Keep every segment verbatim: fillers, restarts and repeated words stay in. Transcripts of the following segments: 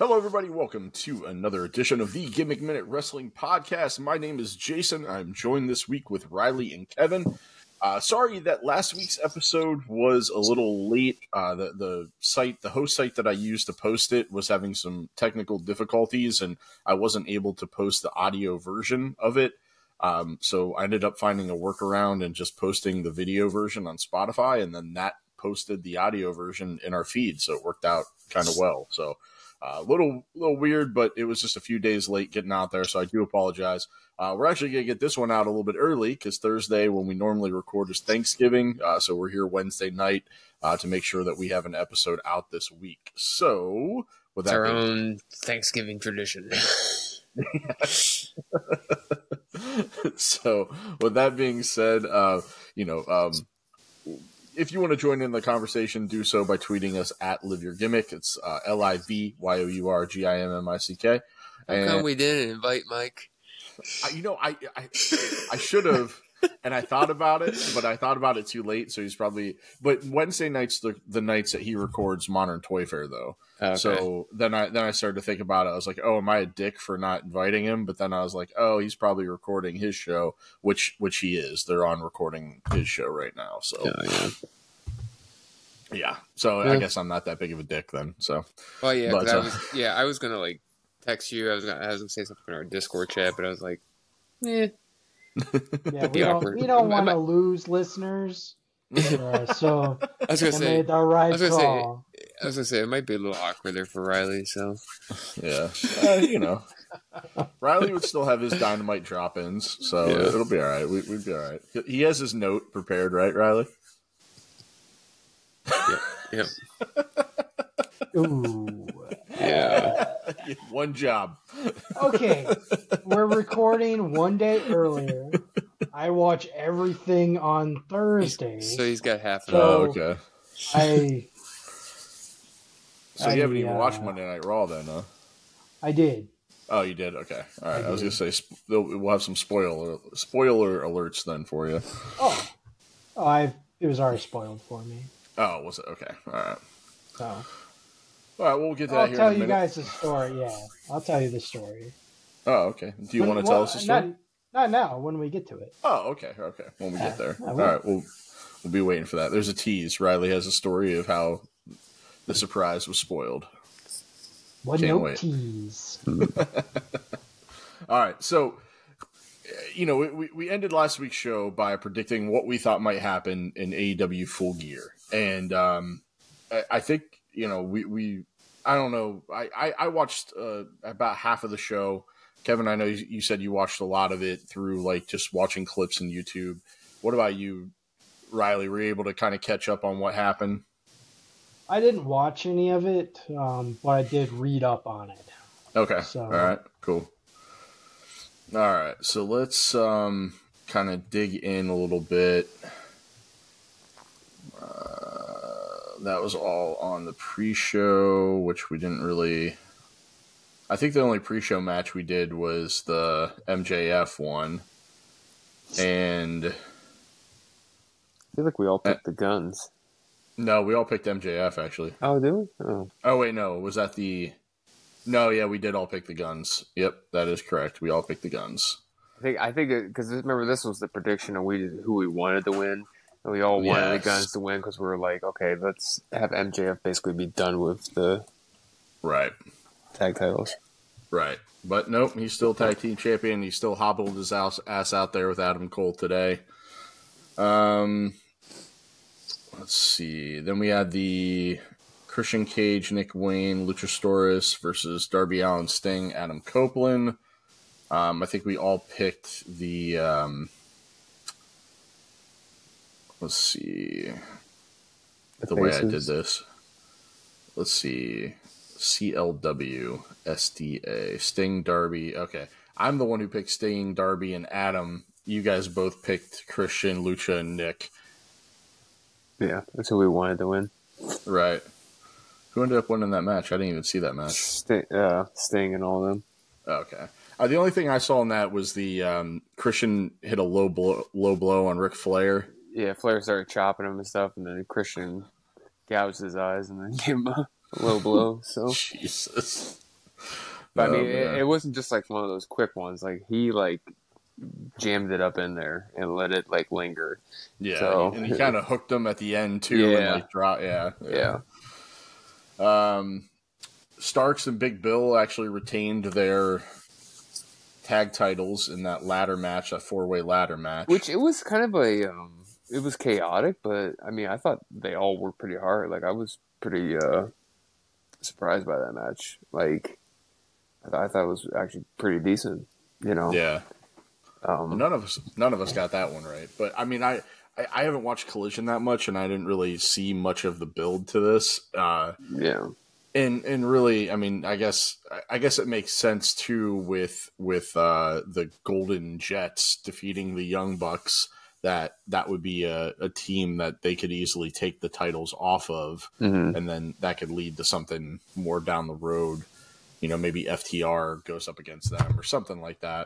Hello, everybody. Welcome to another edition of the Gimmick Minute Wrestling Podcast. My name is Jason. I'm joined this week with Riley and Kevin. Uh, sorry that last week's episode was a little late. Uh, the, the site, the host site that I used to post it was having some technical difficulties, and I wasn't able to post the audio version of it. Um, so I ended up finding a workaround and just posting the video version on Spotify, and then that posted the audio version in our feed. So it worked out kind of well. So a uh, little, little weird, but it was just a few days late getting out there. So I do apologize. Uh, we're actually going to get this one out a little bit early because Thursday, when we normally record, is Thanksgiving. Uh, so we're here Wednesday night uh, to make sure that we have an episode out this week. So with it's that our being- own Thanksgiving tradition. So with that being said, uh, you know, um, if you want to join in the conversation, do so by tweeting us at Live Your Gimmick. It's uh, L I V Y O U R G I M M I C K. How and, come we didn't invite Mike? I, you know, I I, I should have, and I thought about it, but I thought about it too late. So he's probably. But Wednesday nights the the nights that he records Modern Toy Fair, though. Okay. So then I then I started to think about it. I was like, oh, am I a dick for not inviting him? But then I was like, oh, he's probably recording his show, which which he is. They're on recording his show right now. So oh, yeah. Yeah. So yeah. I guess I'm not that big of a dick then. So. Well, yeah, but, I uh, was, yeah, I was gonna like text you. I was gonna I was gonna say something in our Discord chat, but I was like, eh. Yeah, we don't, we don't want to lose listeners. Uh, so I was gonna I say made the right I was gonna call. say I was gonna say it might be a little awkward there for Riley. So yeah, uh, you know, Riley would still have his Dynamite drop-ins, so yeah. it'll be all right. We, we'd be all right. He has his note prepared, right, Riley? Yep. Yep. Ooh. Yeah. One job. Okay, we're recording one day earlier. I watch everything on Thursday. He's, so he's got half an so hour. Oh, okay. I. So I, you haven't even uh, watched Monday Night Raw then, huh? I did. Oh, you did? Okay. All right. I, I was did. going to say, we'll have some spoiler spoiler alerts then for you. Oh. Oh, I. It was already spoiled for me. Oh, was it? Okay. All right. So. All right, we'll get to that I'll here tell in a you minute. guys the story, yeah. I'll tell you the story. Oh, okay. Do you When- want to tell well, us the story? Not, not now, when we get to it. Oh, okay. Okay. When we Yeah, get there. I All will. right. We'll, we'll be waiting for that. There's a tease. Riley has a story of how the surprise was spoiled. One Can't no wait. tease. All right. So, you know, we, we ended last week's show by predicting what we thought might happen in A E W Full Gear. And um, I, I think, you know, we, we I don't know. I, I, I watched uh, about half of the show. Kevin, I know you, you said you watched a lot of it through, like, just watching clips on YouTube. What about you, Riley? Were you able to kind of catch up on what happened? I didn't watch any of it, um, but I did read up on it. Okay. So- All right. Cool. All right. So let's um, kind of dig in a little bit. Uh, that was all on the pre-show, which we didn't really... I think the only pre-show match we did was the M J F one. And... I feel like we all picked the guns. No, we all picked M J F, actually. Oh, did we? Oh. Oh, wait, no. Was that the... No, yeah, we did all pick the guns. Yep, that is correct. We all picked the guns. I think I think because remember this was the prediction of we did, who we wanted to win, and we all wanted Yes. the guns to win because we were like, okay, let's have M J F basically be done with the Right. tag titles. Right. But nope, he's still tag team champion. He still hobbled his ass, ass out there with Adam Cole today. Um, let's see. Then we had the Christian Cage, Nick Wayne, Luchasaurus versus Darby Allin, Sting, Adam Copeland. Um, I think we all picked the... Um, let's see. The, The way I did faces. this. Let's see. C L W, S D A, Sting, Darby. Okay. I'm the one who picked Sting, Darby, and Adam. You guys both picked Christian, Lucha, and Nick. Yeah, that's who we wanted to win. Right. Who ended up winning that match? I didn't even see that match. Sting, uh, Sting and all of them. Okay. Uh, the only thing I saw in that was the um, Christian hit a low blow, low blow on Ric Flair. Yeah, Flair started chopping him and stuff, and then Christian gouged his eyes and then gave him a low blow. So Jesus. But I mean, Oh, it, man. it wasn't just like one of those quick ones. Like he like jammed it up in there and let it like linger. Yeah, So- and he kind of hooked them at the end too, and Yeah. like drop. Yeah, Yeah. Um, Starks and Big Bill actually retained their tag titles in that ladder match, that four way ladder match. Which it was kind of a, um, it was chaotic, but I mean, I thought they all worked pretty hard. Like I was pretty uh, surprised by that match. Like I, th- I thought it was actually pretty decent. You know. yeah, Um, none of us, none of us got that one right. But I mean, I, I, I haven't watched Collision that much, and I didn't really see much of the build to this. Uh, yeah. And and really, I mean, I guess I guess it makes sense too with with uh, the Golden Jets defeating the Young Bucks, that that would be a, a team that they could easily take the titles off of, Mm-hmm. and then that could lead to something more down the road. You know, maybe F T R goes up against them or something like that.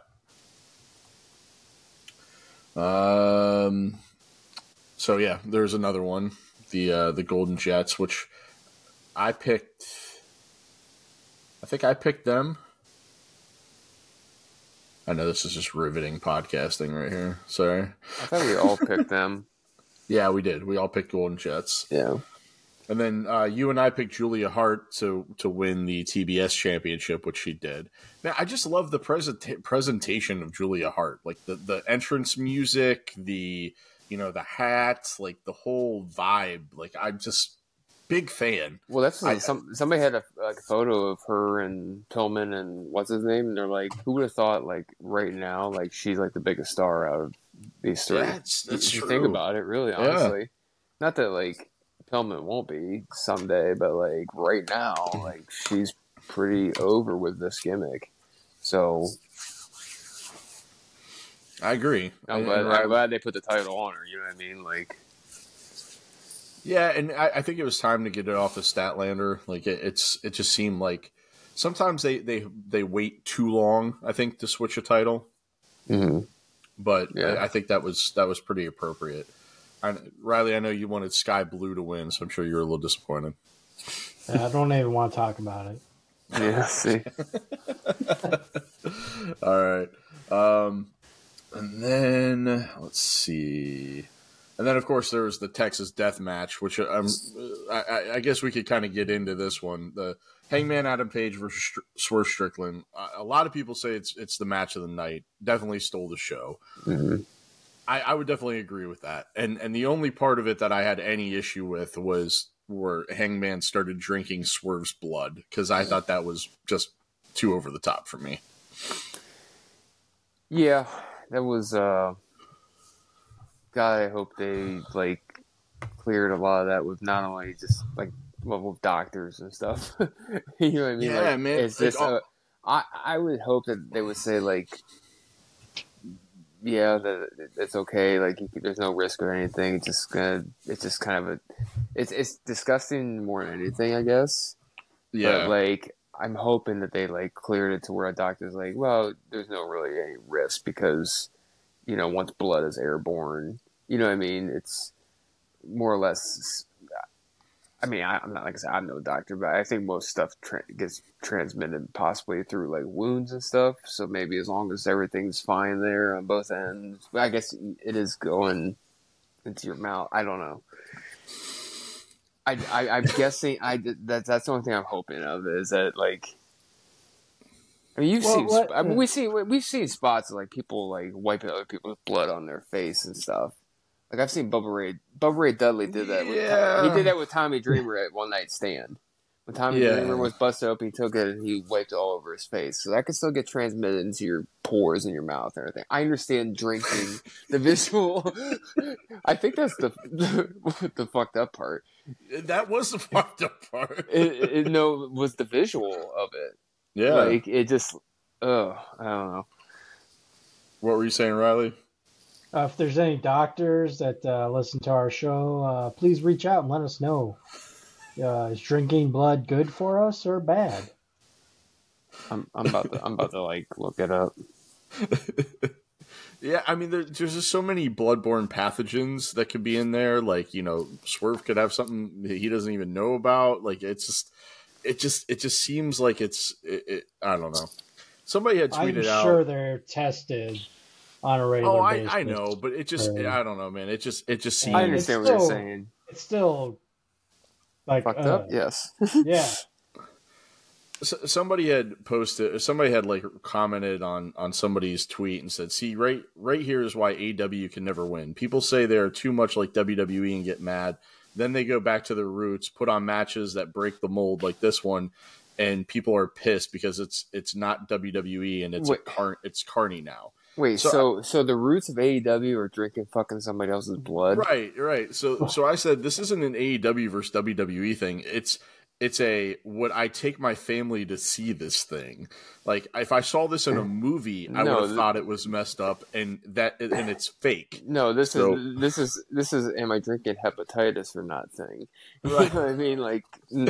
Um. So yeah, there's another one, the uh, the Golden Jets, which I picked. I think I picked them. I know this is just riveting podcasting right here. Sorry. I thought we all picked them. Yeah, we did. We all picked Golden Jets. Yeah. And then uh, you and I picked Julia Hart to to win the T B S championship, which she did. Man, I just love the present presentation of Julia Hart. Like the, the entrance music, the you know, the hats, like the whole vibe. Like I'm just big fan. Well, that's I- some somebody had a like a photo of her and Pillman and what's his name, and they're like, who would have thought like right now like she's like the biggest star out of these three. That's that's if you true. think about it, really, honestly. Not that like Pillman won't be someday, but like right now, like she's pretty over with this gimmick. So I agree. I'm And- glad and I'm I- glad they put the title on her. You know what I mean? Like, Yeah, and I, I think it was time to get it off of Statlander. Like it, it's, it just seemed like sometimes they, they, they wait too long. I think to switch a title, mm-hmm. but Yeah. I, I think that was that was pretty appropriate. I, Riley, I know you wanted Sky Blue to win, so I'm sure you were a little disappointed. I don't even want to talk about it. Yeah. See. All right, um, and then let's see. And then, of course, there was the Texas Death Match, which um, I, I guess we could kind of get into this one. The Hangman Adam Page versus Str- Swerve Strickland. A lot of people say it's it's the match of the night. Definitely stole the show. Mm-hmm. I, I would definitely agree with that. And and the only part of it that I had any issue with was where Hangman started drinking Swerve's blood, because I thought that was just too over the top for me. Yeah, that was. uh God, I hope they like cleared a lot of that with not only just like well with doctors and stuff. You know what I mean? Yeah, like, man. It's Like, just. all- Uh, I I would hope that they would say like, yeah, that it's okay. Like there's no risk or anything. It's just gonna. It's just kind of a. It's it's disgusting more than anything, I guess. Yeah, But like, I'm hoping that they like cleared it to where a doctor's like, well, there's no really any risk because, you know, once blood is airborne, you know what I mean? It's more or less. I mean, I, I'm not like I said, I'm no doctor, but I think most stuff tra- gets transmitted possibly through like wounds and stuff. So maybe as long as everything's fine there on both ends, but I guess it is going into your mouth. I don't know. I, I, I'm guessing. I that that's the only thing I'm hoping of is that like. I mean, you've Well, seen. what- I mean, we see we've seen spots of like people like wiping other people's blood on their face and stuff. Like I've seen Bubba Ray. Bubba Ray Dudley did that. With, Yeah. he did that with Tommy Dreamer at One Night Stand. When Tommy Yeah. Dreamer was busted open, he took it and he wiped it all over his face. So that could still get transmitted into your pores in your mouth and everything. I understand drinking the visual. I think that's the the, the fucked up part. that was the fucked up part. It, it no was the visual of it. Yeah. Like it just. Oh, I don't know. What were you saying, Riley? Uh, if there's any doctors that uh, listen to our show, uh, please reach out and let us know. Uh, is drinking blood good for us or bad? I'm I'm about to I'm about to like look it up. Yeah, I mean, there, there's just so many bloodborne pathogens that could be in there. Like, you know, Swerve could have something that he doesn't even know about. Like, it's just, it just it just seems like it's it, it, I don't know. Somebody had tweeted I'm out. sure they're tested on a regular Oh, I, basis. I know, but it just Or- I don't know, man. It just it just seems. I understand what still- you're saying. It's still like Fucked uh, up, yes. Yeah, S- somebody had posted. Somebody had like commented on on somebody's tweet and said, "See, right right here is why A E W can never win. People say they're too much like W W E and get mad. Then they go back to their roots, put on matches that break the mold like this one." And people are pissed because it's it's not W W E and it's a Wait. car, it's Carney now. Wait, So- so so the roots of A E W are drinking fucking somebody else's blood? Right, right. So so I said this isn't an A E W versus W W E thing. It's it's a would I take my family to see this thing? Like if I saw this in a movie, I No, would have th- thought it was messed up and that and it's fake. No, this So- is this is this is am I drinking hepatitis or not thing. Right. You know what I mean? Like n-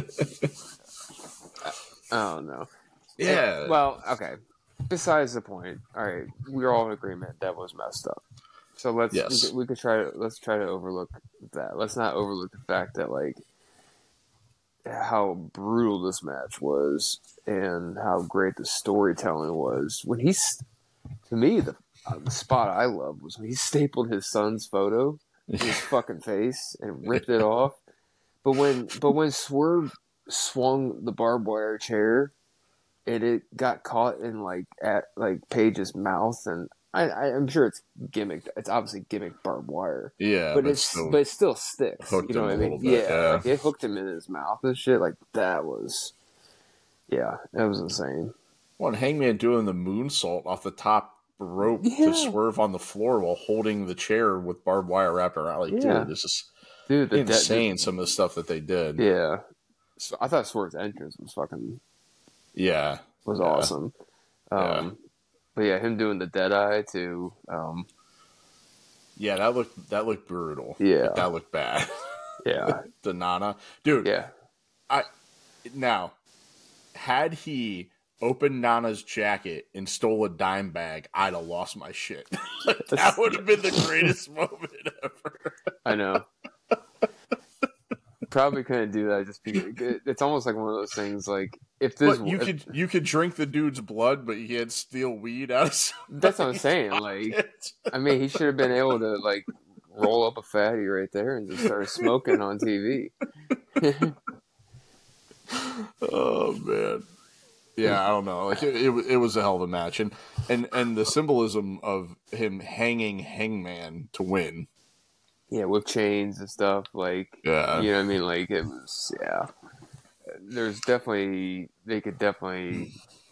I don't know. Yeah. It- well, okay. Besides the point, all right, we're all in agreement that was messed up. So let's Yes. we, could, we could try to let's try to overlook that. Let's not overlook the fact that like how brutal this match was and how great the storytelling was. When he's to me the, uh, the spot I love was when he stapled his son's photo to his fucking face and ripped it off. But when but when Swerve swung the barbed wire chair and it got caught in like at like Paige's mouth, and I, I I'm sure it's gimmicked. It's obviously gimmicked barbed wire, yeah, but it's still- but it still sticks. hooked You know him what I a mean? little bit, yeah. like it hooked him in his mouth and shit. Like that was, yeah, that was insane. one Hangman doing the moonsault off the top rope Yeah. to Swerve on the floor while holding the chair with barbed wire wrapped around. Like, Yeah. dude, this is Dude, the de- insane. Some of the stuff that they did. the- yeah, so I thought Swerve's entrance was fucking Yeah. was Yeah. awesome. Um, Yeah. But yeah, him doing the dead eye too. Um, Yeah, that looked that looked brutal. Yeah. Like, that looked bad. yeah, The Nana, dude. yeah. Now, had he opened Nana's jacket and stole a dime bag, I'd have lost my shit. Like, that would have been the greatest moment ever. I know. Probably couldn't do that just because it- it's almost like one of those things. Like if this, But you if- could you could drink the dude's blood, but you can't steal weed out of somebody's that's what I'm saying. Like, pocket. I mean, he should have been able to like roll up a fatty right there and just start smoking on T V. Oh man, yeah, I don't know. Like it, it, wa- it was a hell of a match, and and and the symbolism of him hanging Hangman to win. Yeah, with chains and stuff. Like, Yeah, you know what I mean? Like it was, yeah. There's definitely they could definitely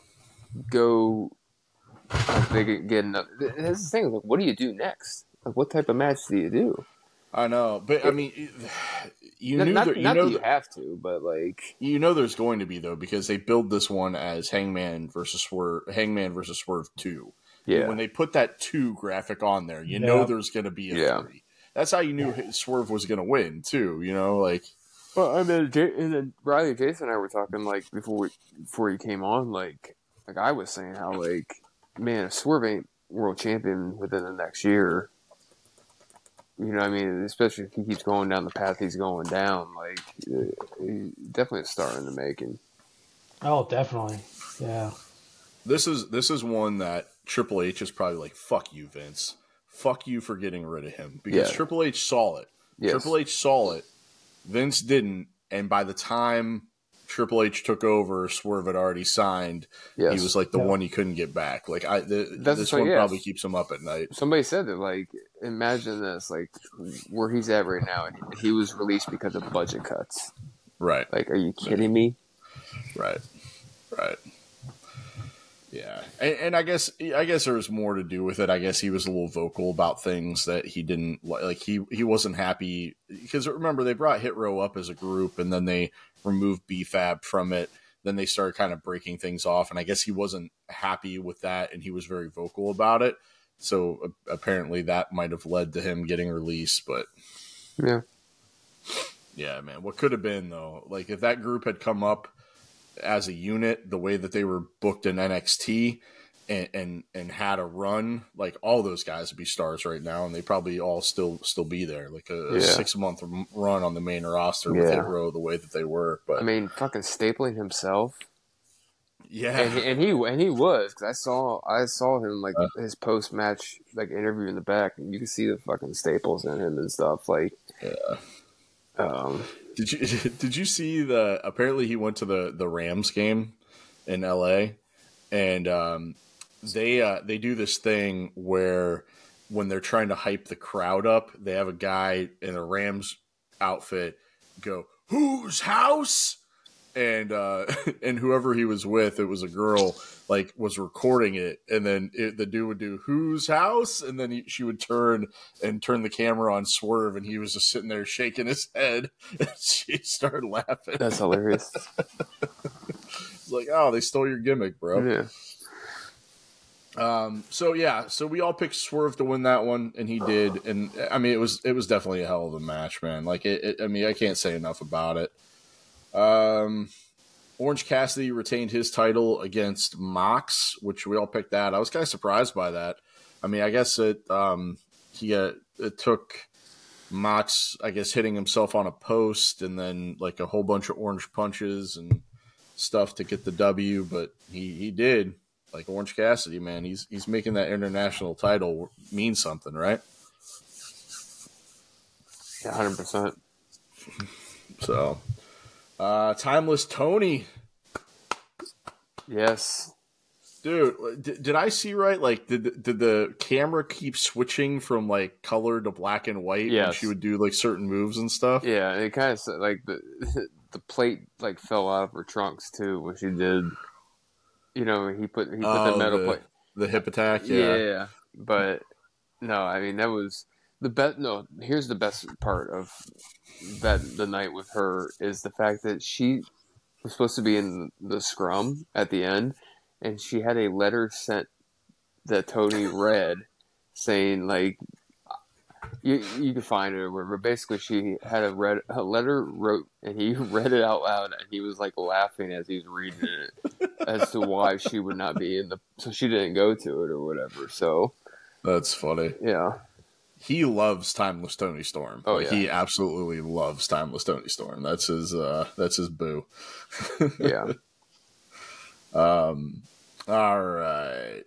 go. Like, they could get another. That's the thing. Like, what do you do next? Like, what type of match do you do? I know, but I mean, you Not, knew not, that you not know that you have to, but like, you know there's going to be though because they build this one as Hangman versus Swerve, Hangman versus Swerve two. yeah, When they put that two graphic on there, you know Yeah. there's going to be a Yeah. three. That's how you knew Swerve was going to win too. You know, like Well, I mean, J- and then Riley, Jason, and I were talking like before we, before you came on, like like I was saying how like man, if Swerve ain't world champion within the next year, you know, what I mean, especially if he keeps going down the path he's going down, like uh, he's definitely a star in the making. Oh, definitely. Yeah. this is this is one that Triple H is probably like, "Fuck you, Vince. Fuck you for getting rid of him," because Yeah. Triple H saw it. Yes. Triple H saw it. Vince didn't, and by the time Triple H took over, Swerve had already signed. Yes. He was like the Yeah. one he couldn't get back. Like I, the, That's this what- one yeah. probably keeps him up at night. Somebody said that, like, imagine this, like, where he's at right now, and he was released because of budget cuts. Right, Like, are you kidding me? right, right. Yeah, and, and I guess I guess there was more to do with it. I guess he was a little vocal about things that he didn't li- like. He he wasn't happy because remember they brought Hit Row up as a group, and then they removed B Fab from it. Then they started kind of breaking things off, and I guess he wasn't happy with that, and he was very vocal about it. So uh, apparently that might have led to him getting released. But Yeah. yeah, man, what could have been though? Like if that group had come up as a unit, the way that they were booked in N X T, and, and and had a run, like all those guys would be stars right now, and they probably all still still be there, like a, Yeah. a six month run on the main roster with Yeah. Hit Row the way that they were. But I mean, fucking stapling himself. yeah, And he and he, and he was, because I saw I saw him like Uh. his post match like interview in the back, and you can see the fucking staples in him and stuff. Like, yeah. um, Did you did you see the? Apparently, he went to the the Rams game in L A, and um, they uh, they do this thing where when they're trying to hype the crowd up, they have a guy in a Rams outfit go, "Whose house?" And uh, and whoever he was with, it was a girl, like was recording it, and then it, the dude would do "Whose house?" and then he, she would turn and turn the camera on Swerve, and he was just sitting there shaking his head, and she started laughing. that's hilarious. It's like, oh, they stole your gimmick, bro. Yeah. Um. So yeah. So we all picked Swerve to win that one, and he did. And I mean, it was it was definitely a hell of a match, man. Like it. it I mean, I can't say enough about it. Um, Orange Cassidy retained his title against Mox, which we all picked that. I was kind of surprised by that. I mean, I guess it um he got, it took Mox, I guess, hitting himself on a post and then like a whole bunch of orange punches and stuff to get the W, but he he did. Like Orange Cassidy, man, he's he's making that international title mean something, right? Yeah, one hundred percent. So, uh, Timeless Tony. Yes. Dude, did, did I see right? Like, did did the camera keep switching from like color to black and white when Yes. she would do like certain moves and stuff? Yeah, and it kind of like the the plate like fell out of her trunks too when she did. You know, he put he put Oh, the metal the, plate. the hip attack. Yeah. Yeah. but no, I mean that was the best. No, here's the best part of that the night with her is the fact that she was supposed to be in the scrum at the end, and she had a letter sent that Tony read saying like you you can find it or whatever. Basically, she had a read a letter wrote, and he read it out loud, and he was like laughing as he was reading it as to why she would not be in the so she didn't go to it or whatever. So That's funny. yeah, He loves Timeless Tony Storm. Oh, Like, yeah. he absolutely loves Timeless Tony Storm. That's his. Uh, that's his boo. yeah. Um. All right.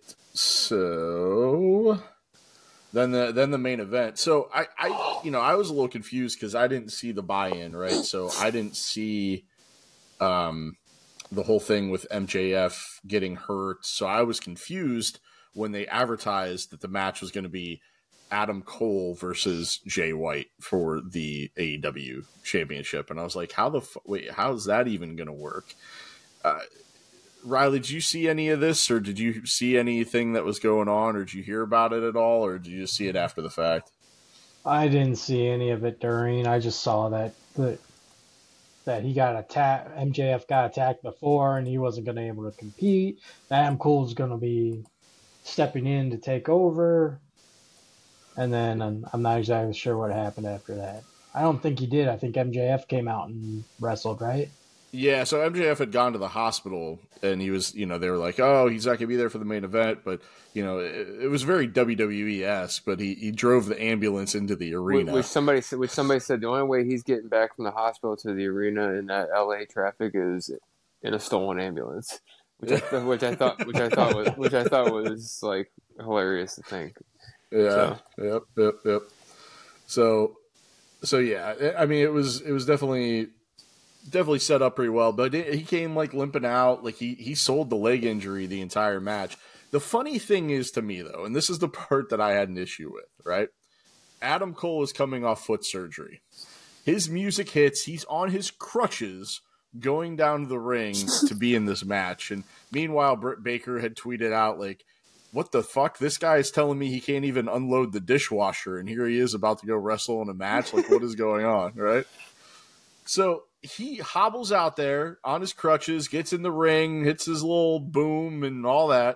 So then the then the main event. So I I you know I was a little confused because I didn't see the buy-in, right? So I didn't see um the whole thing with M J F getting hurt. So I was confused when they advertised that the match was going to be Adam Cole versus Jay White for the A E W Championship, and I was like, how the f- wait? How's that even going to work? Uh, Riley, did you see any of this, or did you see anything that was going on, or did you hear about it at all, or did you just see it after the fact? I didn't see any of it during. I just saw that that, that he got attacked. M J F got attacked before, and he wasn't going to be able to compete. Adam Cole's going to be stepping in to take over, and then I'm, I'm not exactly sure what happened after that. I don't think he did. I think M J F came out and wrestled, right? Yeah, so M J F had gone to the hospital, and he was, you know, they were like, oh, he's not going to be there for the main event, but, you know, it, it was very W W E-esque, but he, he drove the ambulance into the arena. Which somebody said, which somebody said the only way he's getting back from the hospital to the arena in that L A traffic is in a stolen ambulance, which I, which I thought, which I thought was, which I thought was like hilarious to think. Yeah, So. yep, yep, yep. So, so yeah, I mean, it was it was definitely definitely set up pretty well, but it, he came like limping out, like he he sold the leg injury the entire match. The funny thing is to me though, and this is the part that I had an issue with, right? Adam Cole is coming off foot surgery. His music hits. He's on his crutches going down to the ring to be in this match. And meanwhile, Britt Baker had tweeted out like, what the fuck? This guy is telling me he can't even unload the dishwasher, and here he is about to go wrestle in a match. Like, what is going on, right? So he hobbles out there on his crutches, gets in the ring, hits his little boom and all that.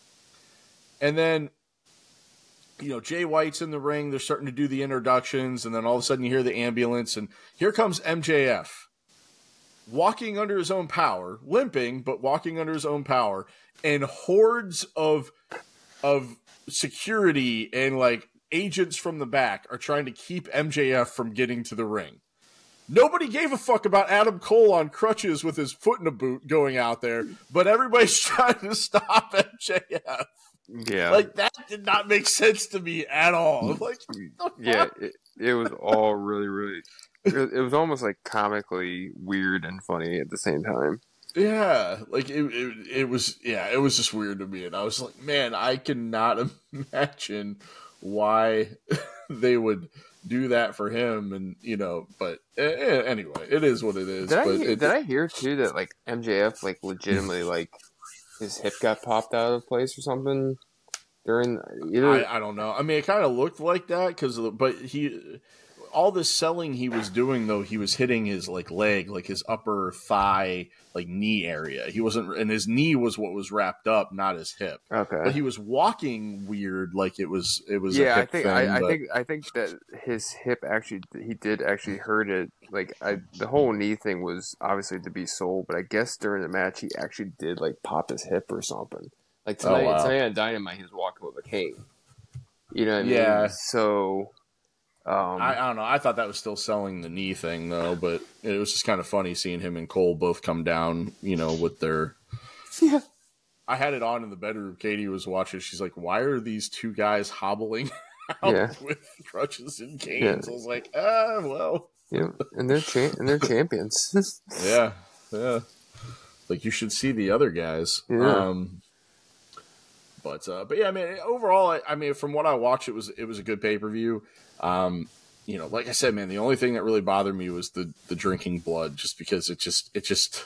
And then, you know, Jay White's in the ring. They're starting to do the introductions, and then all of a sudden you hear the ambulance, and here comes M J F walking under his own power, limping, but walking under his own power, and hordes of of security and like agents from the back are trying to keep M J F from getting to the ring. Nobody gave a fuck about Adam Cole on crutches with his foot in a boot going out there, but everybody's trying to stop M J F. Yeah. Like, that did not make sense to me at all. Like, yeah, it, it was all really, really, it, it was almost like comically weird and funny at the same time. Yeah, like, it, it, it was, yeah, it was just weird to me. And I was like, man, I cannot imagine why they would do that for him, and you know, but uh, anyway, it is what it is. Did I but hear, it, did I hear too that like M J F like legitimately like his hip got popped out of place or something during either? I, I don't know. I mean, it kind of looked like that because, but he, all the selling he was doing though, he was hitting his like leg, like his upper thigh, like knee area. He wasn't, and his knee was what was wrapped up, not his hip. Okay, but he was walking weird, like it was. It was. Yeah, a hip I think thing, I, I but... think I think that his hip actually he did actually hurt it. Like I, the whole knee thing was obviously to be sold, but I guess during the match he actually did like pop his hip or something. Like tonight, oh, wow. tonight on Dynamite, he was walking with a cane. You know what I mean? Yeah. So. Um, I, I don't know. I thought that was still selling the knee thing, though, but it was just kind of funny seeing him and Cole both come down, you know, with their... Yeah. I had it on in the bedroom. Katie was watching. She's like, why are these two guys hobbling out yeah. with crutches and canes? Yeah. I was like, ah, well. Yeah, and they're, cha- and they're champions. yeah, yeah. Like, you should see the other guys. Yeah. Um, but, uh, but yeah, I mean, overall, I, I mean, from what I watched, it was it was a good pay-per-view. Um, you know, like I said, man, the only thing that really bothered me was the, the drinking blood, just because it just, it just,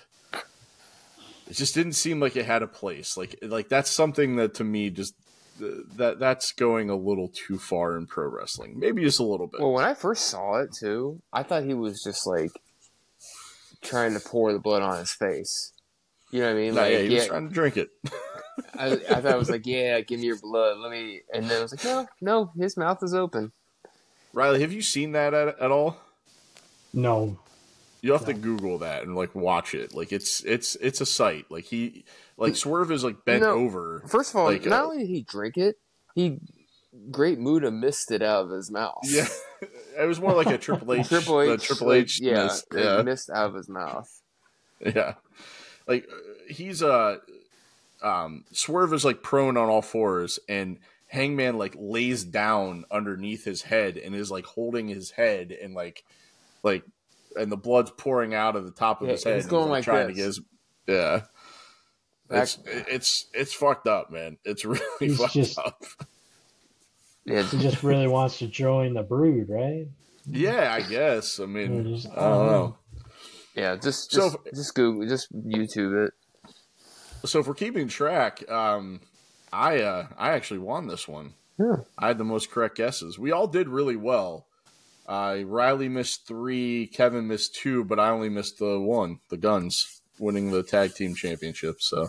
it just didn't seem like it had a place. Like, like that's something that to me just, that that's going a little too far in pro wrestling. Maybe just a little bit. Well, when I first saw it too, I thought he was just like trying to pour the blood on his face. You know what I mean? No, Like, yeah, he yeah, was trying to drink it. I, I thought it was like, yeah, give me your blood. Let me, and then I was like, no, no, his mouth is open. Riley, have you seen that at, at all? No. You'll have No. to Google that and like watch it. Like it's it's it's a sight. Like he like Swerve is like bent No, over. First of all, like, not uh, only did he drink it, he Great Muta missed it out of his mouth. Yeah, it was more like a Triple H. Triple H, the Triple like, H. yeah, missed, it yeah, missed out of his mouth. yeah. Like he's uh, um, Swerve is like prone on all fours, and Hangman like lays down underneath his head and is like holding his head and like, like, and the blood's pouring out of the top of Yeah, his head. he's going and, like trying this. to get his, yeah. Back- It's it's it's fucked up, man. It's really He's fucked just- up. Yeah, He just really wants to join the Brood, right? Yeah, I guess. I mean, Yeah, just- I don't know. yeah. Just, So just, just Google, just YouTube it. So if we're keeping track, um, I uh, I actually won this one. Yeah. I had the most correct guesses. We all did really well. Uh, Riley missed three, Kevin missed two, but I only missed the one, the Guns, winning the tag team championship. So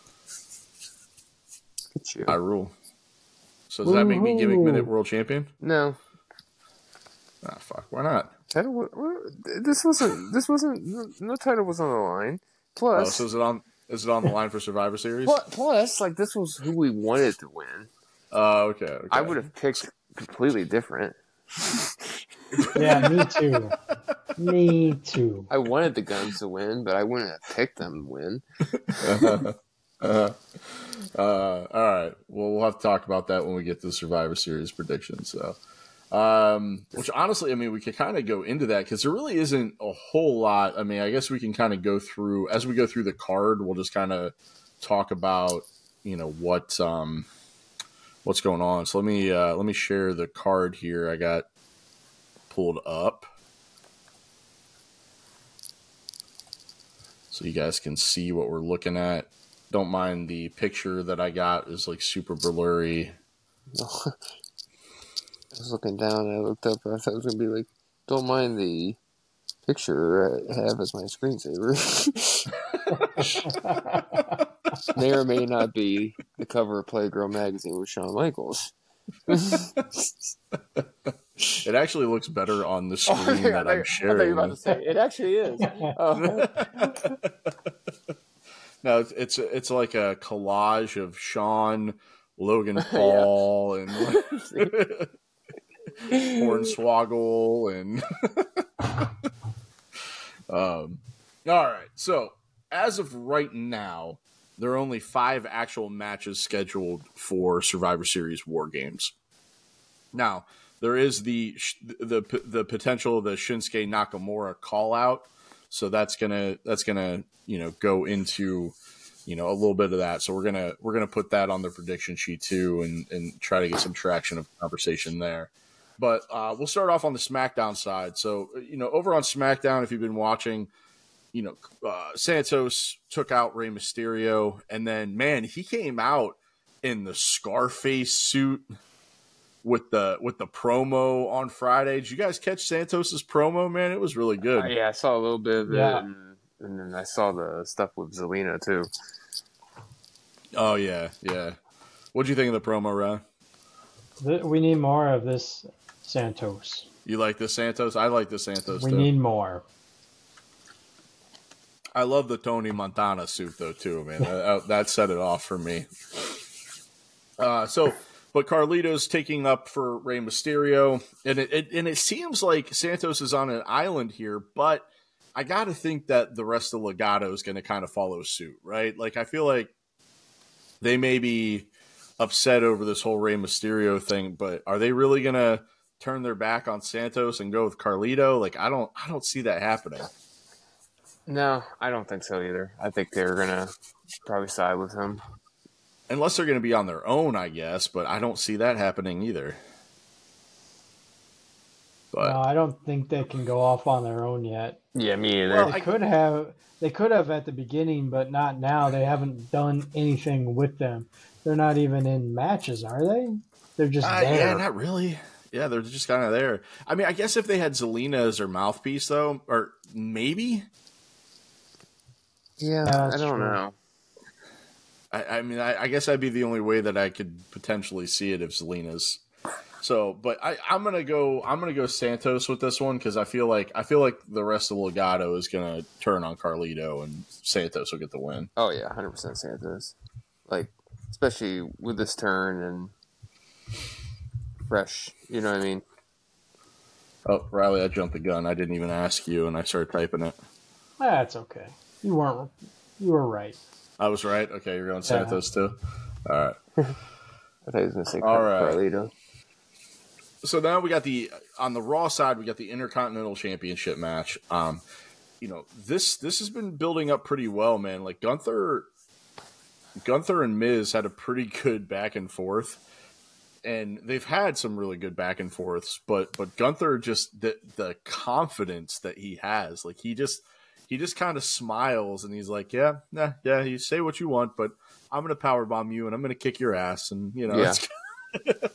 Good you. I rule. So does that make me Gimmick Minute World Champion? No, Ah, fuck. Why not? title. wa- wa- This wasn't. This wasn't. No, no title was on the line. Oh, Plus, so is it on? Is it on the line for Survivor Series? plus, plus, like this was who we wanted to win. Oh, okay, okay. I would have picked completely different. Yeah, me too. Me too. I wanted the Guns to win, but I wouldn't have picked them to win. uh, uh, all right. Well, we'll have to talk about that when we get to the Survivor Series predictions. So, um, which honestly, I mean, we could kind of go into that because there really isn't a whole lot. I mean, I guess we can kind of go through as we go through the card. We'll just kind of talk about, you know, what um, what's going on. So let me uh, let me share the card here. I got pulled up so you guys can see what we're looking at. Don't mind the picture that I got is like super blurry. I was looking down and I looked up and I thought it was going to be like, don't mind the picture I have as my screensaver. May or may not be the cover of Playgirl magazine with Shawn Michaels. It actually looks better on the screen Oh, yeah, that I, I'm I thought sharing. you were about to say it actually is. Oh. No, it's, it's it's like a collage of Sean, Logan Paul, and Hornswoggle, and um. All right, so as of right now, there are only five actual matches scheduled for Survivor Series War Games. Now, there is the the the potential of the Shinsuke Nakamura call out, so that's gonna that's gonna you know go into you know a little bit of that. So we're gonna we're gonna put that on the prediction sheet too, and and try to get some traction of conversation there. But uh, we'll start off on the SmackDown side. So you know over on SmackDown, if you've been watching, you know uh, Santos took out Rey Mysterio, and then man, he came out in the Scarface suit with the with the promo on Friday. Did you guys catch Santos's promo, man? It was really good. Uh, yeah, I saw a little bit of Yeah. it, and, and then I saw the stuff with Zelina too. Oh yeah, yeah. What'd you think of the promo, Ron? Th- We need more of this Santos. You like the Santos? I like the Santos We too. need more. I love the Tony Montana suit though too, man. that, that set it off for me. Uh, so, but Carlito's taking up for Rey Mysterio, and it, it and it seems like Santos is on an island here, but I got to think that the rest of Legado is going to kind of follow suit, right? Like I feel like they may be upset over this whole Rey Mysterio thing, but are they really going to turn their back on Santos and go with Carlito? Like I don't, I don't see that happening. No, I don't think so either. I think they're gonna probably side with him. Unless they're going to be on their own, I guess, but I don't see that happening either. But No, I don't think they can go off on their own yet. Yeah, me either. Well, They I- could have. They could have at the beginning, but not now. They haven't done anything with them. They're not even in matches, are they? They're just Uh, there. yeah, not really. Yeah, they're just kind of there. I mean, I guess if they had Zelina as their mouthpiece, though, or maybe. yeah, that's I don't true. know. I, I mean, I, I guess that'd be the only way that I could potentially see it if Zelina's. So, but I, I'm gonna go. I'm gonna go Santos with this one because I feel like I feel like the rest of Legado is gonna turn on Carlito and Santos will get the win. Oh yeah, one hundred percent Santos. Like, especially with this turn and fresh. You know what I mean? Oh, Riley, I jumped the gun. I didn't even ask you, and I started typing it. That's okay. You weren't. You were right. I was right. Okay, you're going Santos too. All right. I thought he was gonna say All Car- right. Carlito. So now we got the on the Raw side, we got the Intercontinental Championship match. Um, you know this this has been building up pretty well, man. Like Gunther, Gunther and Miz had a pretty good back and forth, and they've had some really good back and forths. But but Gunther just the the confidence that he has, like he just he just kind of smiles and he's like, yeah, nah, yeah, you say what you want, but I'm gonna powerbomb you and I'm gonna kick your ass, and you know. Yeah. It's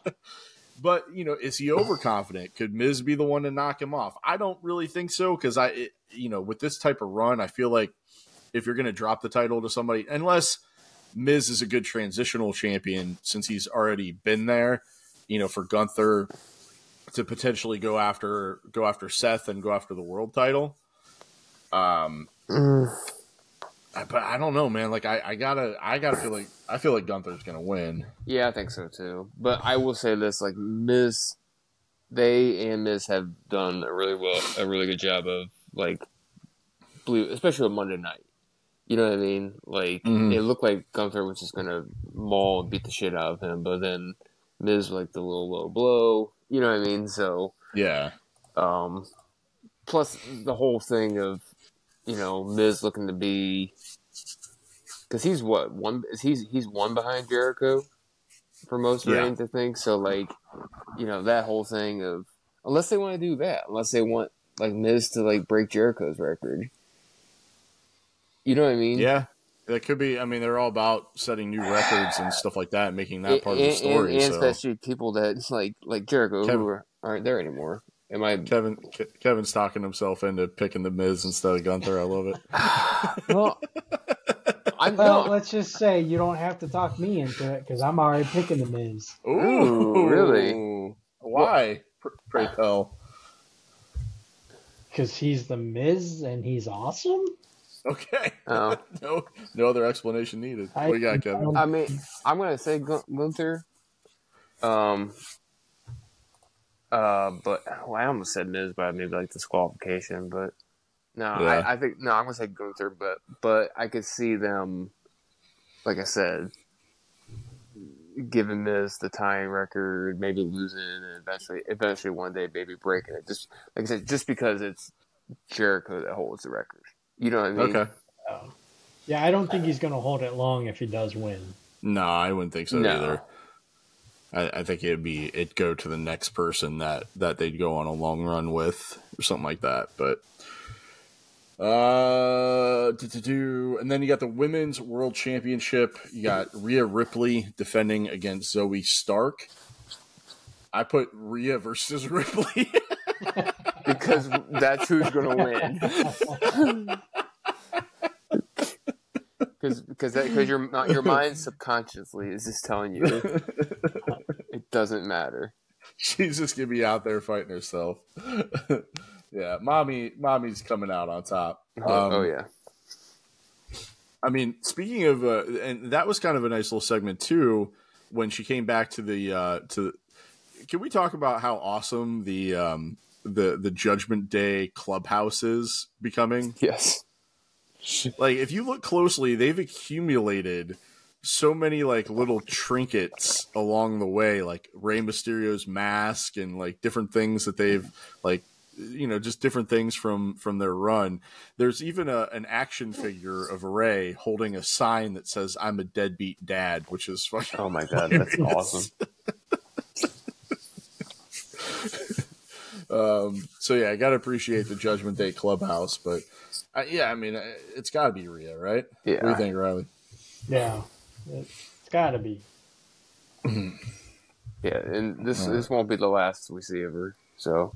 But, you know, is he overconfident? Could Miz be the one to knock him off? I don't really think so because, I, it, you know, with this type of run, I feel like if you're going to drop the title to somebody, unless Miz is a good transitional champion since he's already been there, you know, for Gunther to potentially go after go after Seth and go after the world title. Um, Mm. I- but I don't know, man. Like I, I gotta, I gotta feel like I feel like Gunther's going to win. Yeah, I think so too. But I will say this: like Miz, they and Miz have done a really well, a really good job of like blue, especially on Monday night. You know what I mean? Like Mhm. it looked like Gunther was just gonna maul and beat the shit out of him, but then Miz like the little low blow. You know what I mean? So, Yeah. um, plus the whole thing of you know Miz looking to be. Because he's what one? He's he's one behind Jericho for most Yeah. reigns, I think. So like, you know, that whole thing of unless they want to do that, unless they want like Miz to like break Jericho's record, you know what I mean? Yeah, that could be. I mean, they're all about setting new records and stuff like that, and making that part of and, the story. and, and so. especially people that like like Jericho Kevin- who are, aren't there anymore. Am I? Kevin Ke- Kevin's talking himself into picking the Miz instead of Gunther. I love it. Well, I'm Well, not. let's just say you don't have to talk me into it because I'm already picking the Miz. Ooh, really? Why? Pr- Pray tell. Because he's the Miz and he's awesome? Okay. Oh. no, no other explanation needed. I- What do you got, Kevin? I mean, I'm gonna say Gun- Gunther. Um. Uh, but well, I almost said Miz, but maybe like disqualification. But no, Yeah. I, I think no, I'm gonna say Gunther. But but I could see them, like I said, giving Miz the tying record, maybe losing, and eventually, eventually one day, maybe breaking it. Just like I said, just because it's Jericho that holds the record. You know what I mean? Okay. Oh. Yeah, I don't think he's going to hold it long if he does win. No, I wouldn't think so No. either. I, I think it'd be it'd go to the next person that, that they'd go on a long run with or something like that. But uh, to do and then you got the women's world championship. You got Rhea Ripley defending against Zoe Stark. I put Rhea versus Ripley. Because that's who's gonna win. Because because because your your mind subconsciously is just telling you it doesn't matter. She's just gonna be out there fighting herself. Yeah, mommy, mommy's coming out on top. Oh, Um, oh yeah. I mean, speaking of, uh, and that was kind of a nice little segment too. When she came back to the uh, to, can we talk about how awesome the um, the the Judgment Day clubhouse is becoming? Yes. Like, if you look closely, they've accumulated so many like little trinkets along the way, like Rey Mysterio's mask and like different things that they've like, you know, just different things from from their run. There's even a an action figure of Rey holding a sign that says "I'm a deadbeat dad," which is fucking. Oh my god, that's awesome. um. So yeah, I gotta appreciate the Judgment Day clubhouse, but uh, yeah, I mean, uh, it's got to be Rhea, right? Yeah. What do you think, Riley? Yeah, it's got to be. Yeah, and this All right. this won't be the last we see of her. So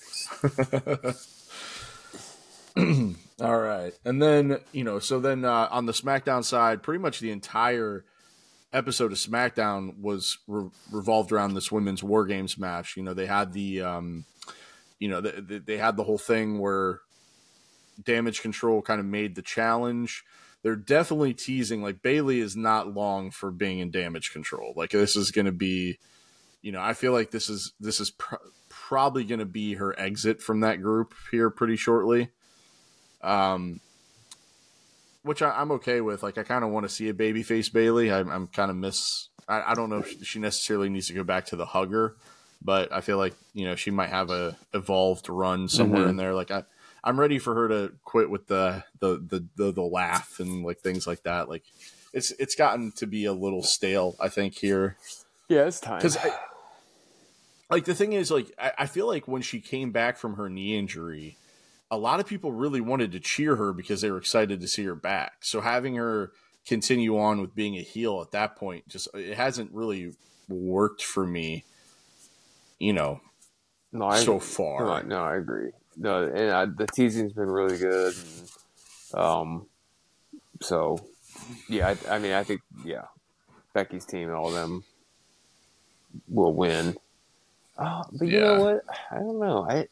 All right. And then, you know, so then uh, on the SmackDown side, pretty much the entire episode of SmackDown was re- revolved around this women's War Games match. You know, they had the, um, you know, the, the, they had the whole thing where Damage Control kind of made the challenge. They're definitely teasing, like, Bayley is not long for being in Damage Control. Like, this is going to be, you know, I feel like this is, this is pr- probably going to be her exit from that group here pretty shortly. Um, which I, I'm okay with. Like, I kind of want to see a babyface Bayley. I'm, I'm kind of miss. I, I don't know if she necessarily needs to go back to the hugger, but I feel like, you know, she might have a evolved run somewhere Mhm. in there. Like, I, I'm ready for her to quit with the the, the the the laugh and like things like that. Like, it's it's gotten to be a little stale, I think, here. yeah, it's time. Because, like, the thing is, like, I, I feel like when she came back from her knee injury, a lot of people really wanted to cheer her because they were excited to see her back. So having her continue on with being a heel at that point, just it hasn't really worked for me, you know, no, I, so no, far. I- no, I agree. No, and I, the teasing's been really good. And, um, so yeah, I, I mean, I think yeah, Becky's team and all of them will win. Oh, but you Yeah. know what? I don't know. I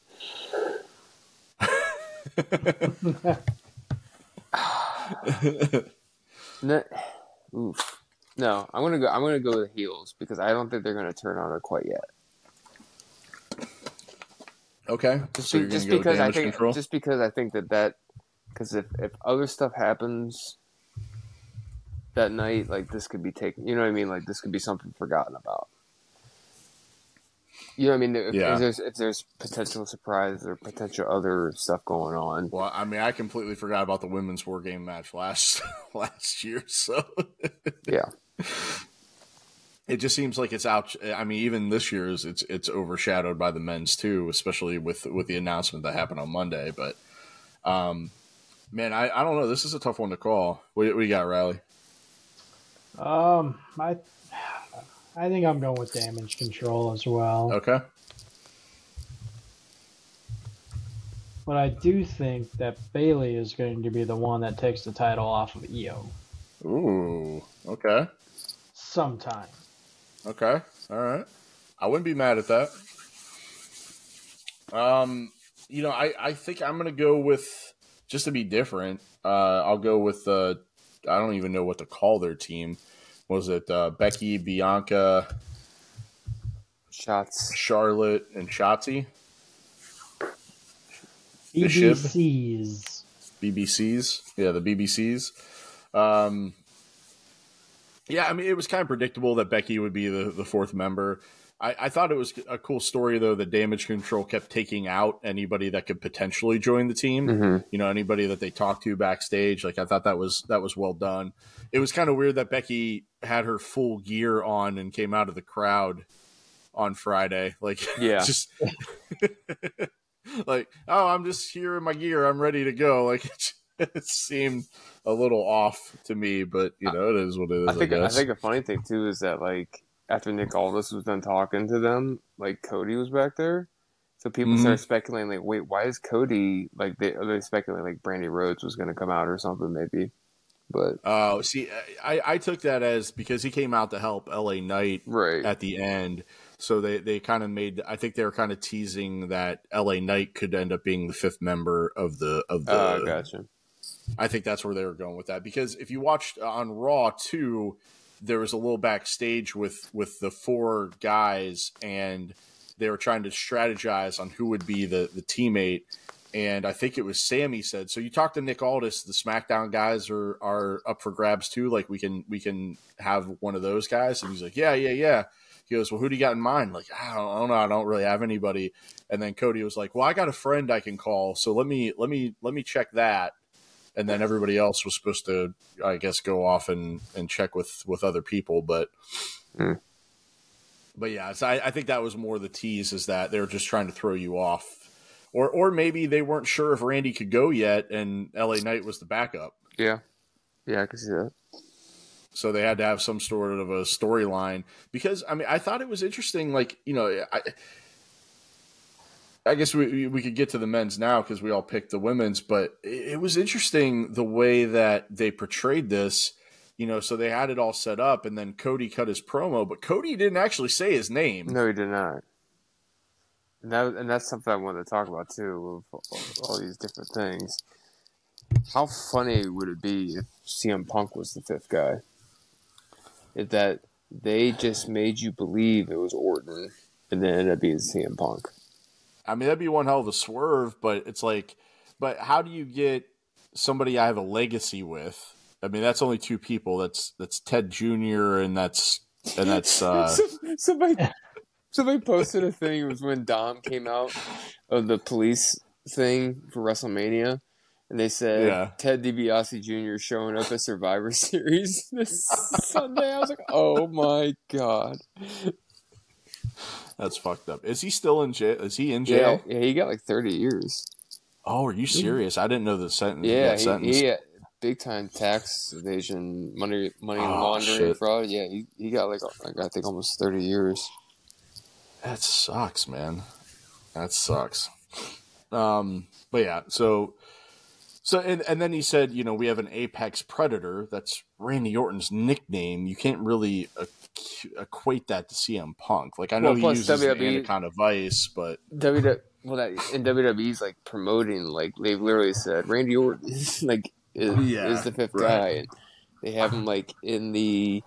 no, oof. No, I'm gonna go. I'm gonna go with heels because I don't think they're gonna turn on her quite yet. Okay, Just, so be, you're just gonna go because I Damage think, Control. just because I think that that, because if if other stuff happens that night, like this could be taken. You know what I mean? Like this could be something forgotten about. You know what I mean? If, Yeah. if there's if there's potential surprise or potential other stuff going on. Well, I mean, I completely forgot about the women's War Game match last last year. So Yeah. it just seems like it's out. I mean, even this year's it's it's overshadowed by the men's too, especially with with the announcement that happened on Monday. But um, man, I, I don't know. This is a tough one to call. What, what do you got, Riley? Um, I, I think I'm going with Damage Control as well. Okay. But I do think that Bayley is going to be the one that takes the title off of Io Ooh. Okay. sometime. Okay. All right. I wouldn't be mad at that. Um, you know, I, I think I'm gonna go with just to be different. Uh, I'll go with uh, I don't even know what to call their team. Was it uh, Becky, Bianca, Shots. Charlotte, and Shotzi? B B Cs. B B Cs. Yeah, the B B Cs. Um, yeah, I mean, it was kind of predictable that Becky would be the, the fourth member. I, I thought it was a cool story, though, that Damage Control kept taking out anybody that could potentially join the team. Mm-hmm. You know, anybody that they talked to backstage. Like, I thought that was that was well done. It was kind of weird that Becky had her full gear on and came out of the crowd on Friday. Like, yeah, just like, oh, I'm just here in my gear. I'm ready to go. Like, it, it seemed a little off to me, but you know, it is what it is. I think I, guess. I think a funny thing too is that like after Nick Aldis was done talking to them, like Cody was back there, so people Mhm. started speculating like, wait, why is Cody like they are they speculating like Brandy Rhodes was going to come out or something maybe, but Oh, see, I, I took that as because he came out to help L A Knight right at the end. So they, they kind of made. I think they were kind of teasing that L A Knight could end up being the fifth member of the of the. Oh, gotcha. I think that's where they were going with that because if you watched on Raw too, there was a little backstage with with the four guys and they were trying to strategize on who would be the the teammate. And I think it was Sammy said, so you talked to Nick Aldis, the SmackDown guys are are up for grabs too. Like we can we can have one of those guys. And he's like, yeah, yeah, yeah. He goes, well, who do you got in mind? Like, I don't, I don't know. I don't really have anybody. And then Cody was like, well, I got a friend I can call. So let me let me let me check that. And then everybody else was supposed to, I guess, go off and, and check with, with other people. But mm. but yeah, so I, I think that was more the tease is that they were just trying to throw you off. Or or maybe they weren't sure if Randy could go yet, and L A Knight was the backup. Yeah, yeah, I can see that. So they had to have some sort of a storyline because I mean I thought it was interesting. Like you know, I, I guess we we could get to the men's now because we all picked the women's, but it, it was interesting the way that they portrayed this. You know, so they had it all set up, and then Cody cut his promo, but Cody didn't actually say his name. No, he did not. And, that, and that's something I wanted to talk about too, with all these different things. How funny would it be if C M Punk was the fifth guy? If that they just made you believe it was Orton, and then ended up being C M Punk. I mean, that'd be one hell of a swerve, but it's like, but how do you get somebody I have a legacy with? I mean, that's only two people. That's that's Ted Junior and that's and that's uh, somebody. Somebody posted a thing. It was when Dom came out of the police thing for WrestleMania, and they said yeah. Ted DiBiase Junior showing up at Survivor Series this Sunday. I was like, oh my god, that's fucked up. Is he still in jail? Is he in jail? Yeah, yeah he got like thirty years. Oh, are you serious? I didn't know the sentence. Yeah, he, got he, he had big time tax evasion, money money oh, laundering shit. fraud. Yeah, he, he got like, like I think almost thirty years. That sucks, man. That sucks. Um, but yeah, so so and, and then he said, you know, we have an Apex Predator. That's Randy Orton's nickname. You can't really uh, equate that to C M Punk. Like I know well, he uses W W E, the Anaconda Vice, but W W E, well, that in W W E's like promoting, like they literally said Randy Orton is like is, yeah, is the fifth right. guy, and they have him like in the.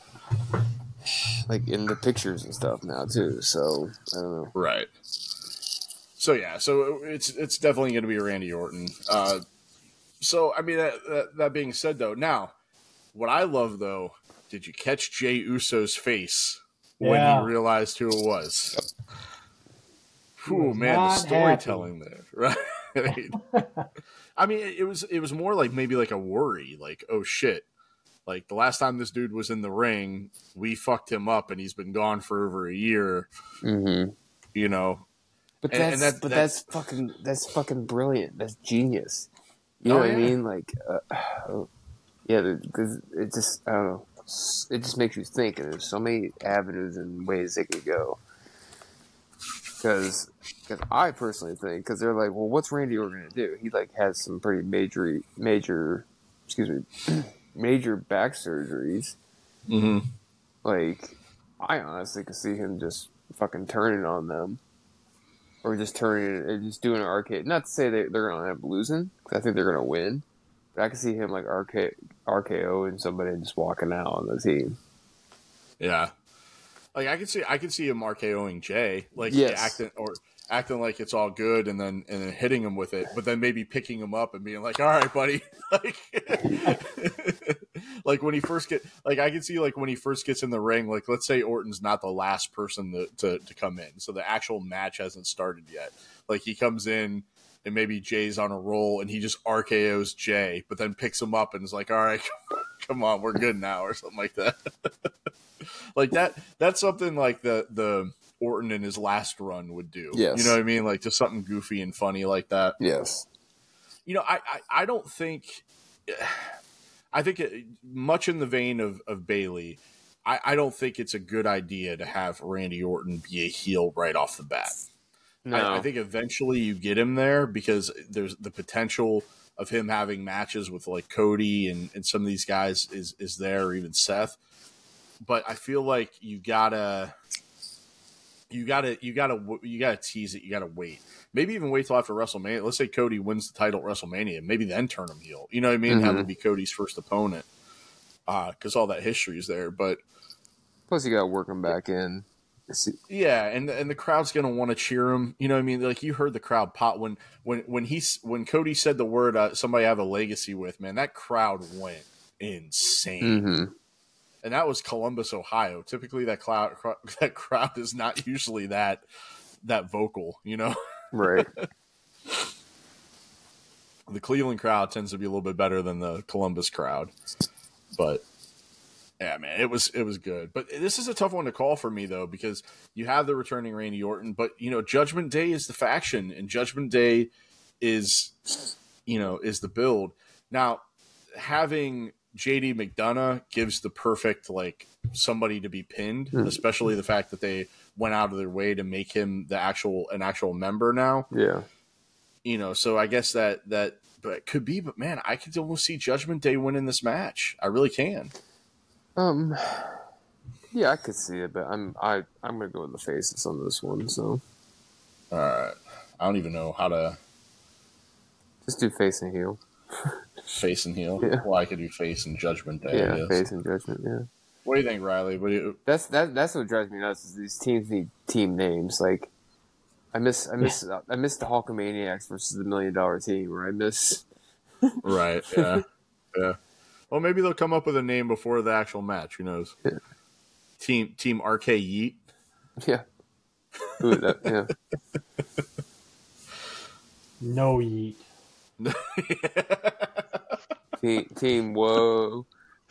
Like in the pictures and stuff now too, so I don't know. Right. So yeah, so it's it's definitely going to be Randy Orton. Uh, so I mean, that, that, that being said, though, now what I love though, did you catch Jey Uso's face when yeah. he realized who it was? Ooh, man, the storytelling happy. there, right? I mean, it was it was more like maybe like a worry, like oh shit. Like, the last time this dude was in the ring, we fucked him up, and he's been gone for over a year. Mm-hmm. You know? But and, that's, and that, but that's, that's fucking that's fucking brilliant. That's genius. You know oh, what yeah. I mean? Like, uh, yeah, because it just, I don't know. It just makes you think, and there's so many avenues and ways it could go. Because I personally think, because they're like, well, what's Randy Orton going to do? He, like, has some pretty major, major, excuse me, major back surgeries. Mm-hmm. Like, I honestly could see him just fucking turning on them. or just turning it, just doing an R K O. Not to say they they're gonna end up losing, because I think they're gonna win. But I can see him like R K R K O and somebody just walking out on the team. Yeah, like I can see I can see him RKOing Jay, like yes. acting or acting like it's all good, and then and then hitting him with it, but then maybe picking him up and being like, "All right, buddy," like. Like when he first get, like I can see like when he first gets in the ring, like let's say Orton's not the last person to, to, to come in. So the actual match hasn't started yet. Like he comes in and maybe Jay's on a roll and he just R K Os Jay, but then picks him up and is like, all right, come on, we're good now or something like that. Like that, that's something like the, the Orton in his last run would do. Yes. You know what I mean? Like just something goofy and funny like that. Yes. You know, I, I, I don't think... I think it, much in the vein of, of Bayley, I, I don't think it's a good idea to have Randy Orton be a heel right off the bat. No. I, I think eventually you get him there because there's the potential of him having matches with like Cody and, and some of these guys is, is there, or even Seth. But I feel like you gotta, you gotta, you gotta, you gotta tease it. You gotta wait. Maybe even wait till after WrestleMania. Let's say Cody wins the title at WrestleMania. Maybe then turn him heel. You know what I mean? Mm-hmm. Have him be Cody's first opponent. Because uh, all that history is there. But plus you got to work him back in. Yeah, and and the crowd's going to want to cheer him. You know what I mean? Like you heard the crowd pop when when when he when Cody said the word uh, somebody I have a legacy with, man, that crowd went insane. Mm-hmm. And that was Columbus, Ohio. Typically that cloud that crowd is not usually that that vocal, you know? Right. The Cleveland crowd tends to be a little bit better than the Columbus crowd, but yeah, man, it was it was good. But this is a tough one to call for me though, because you have the returning Randy Orton, but you know, Judgment Day is the faction, and Judgment Day is you know is the build. Now, having J D McDonough gives the perfect like somebody to be pinned, mm. especially the fact that they went out of their way to make him the actual an actual member now. Yeah. You know, so I guess that that but it could be, but man, I could almost see Judgment Day winning this match. I really can. Um yeah, I could see it, but I'm I I'm gonna go with the faces on this one, so all right. I don't even know how to just do face and heel. Face and heel? Yeah. Well, I could do face and Judgment Day. Yeah, face and Judgment, yeah. What do you think, Riley? What do you... That's that. That's what drives me nuts. Is these teams need team names. Like, I miss, I miss, yeah. I miss the Hulkamaniacs versus the Million Dollar Team. Or I miss. Right. Yeah. Yeah. Well, maybe they'll come up with a name before the actual match. Who knows? Yeah. Team Team R K Yeet. Yeah. Ooh, that, yeah. No Yeet. team, team. Whoa.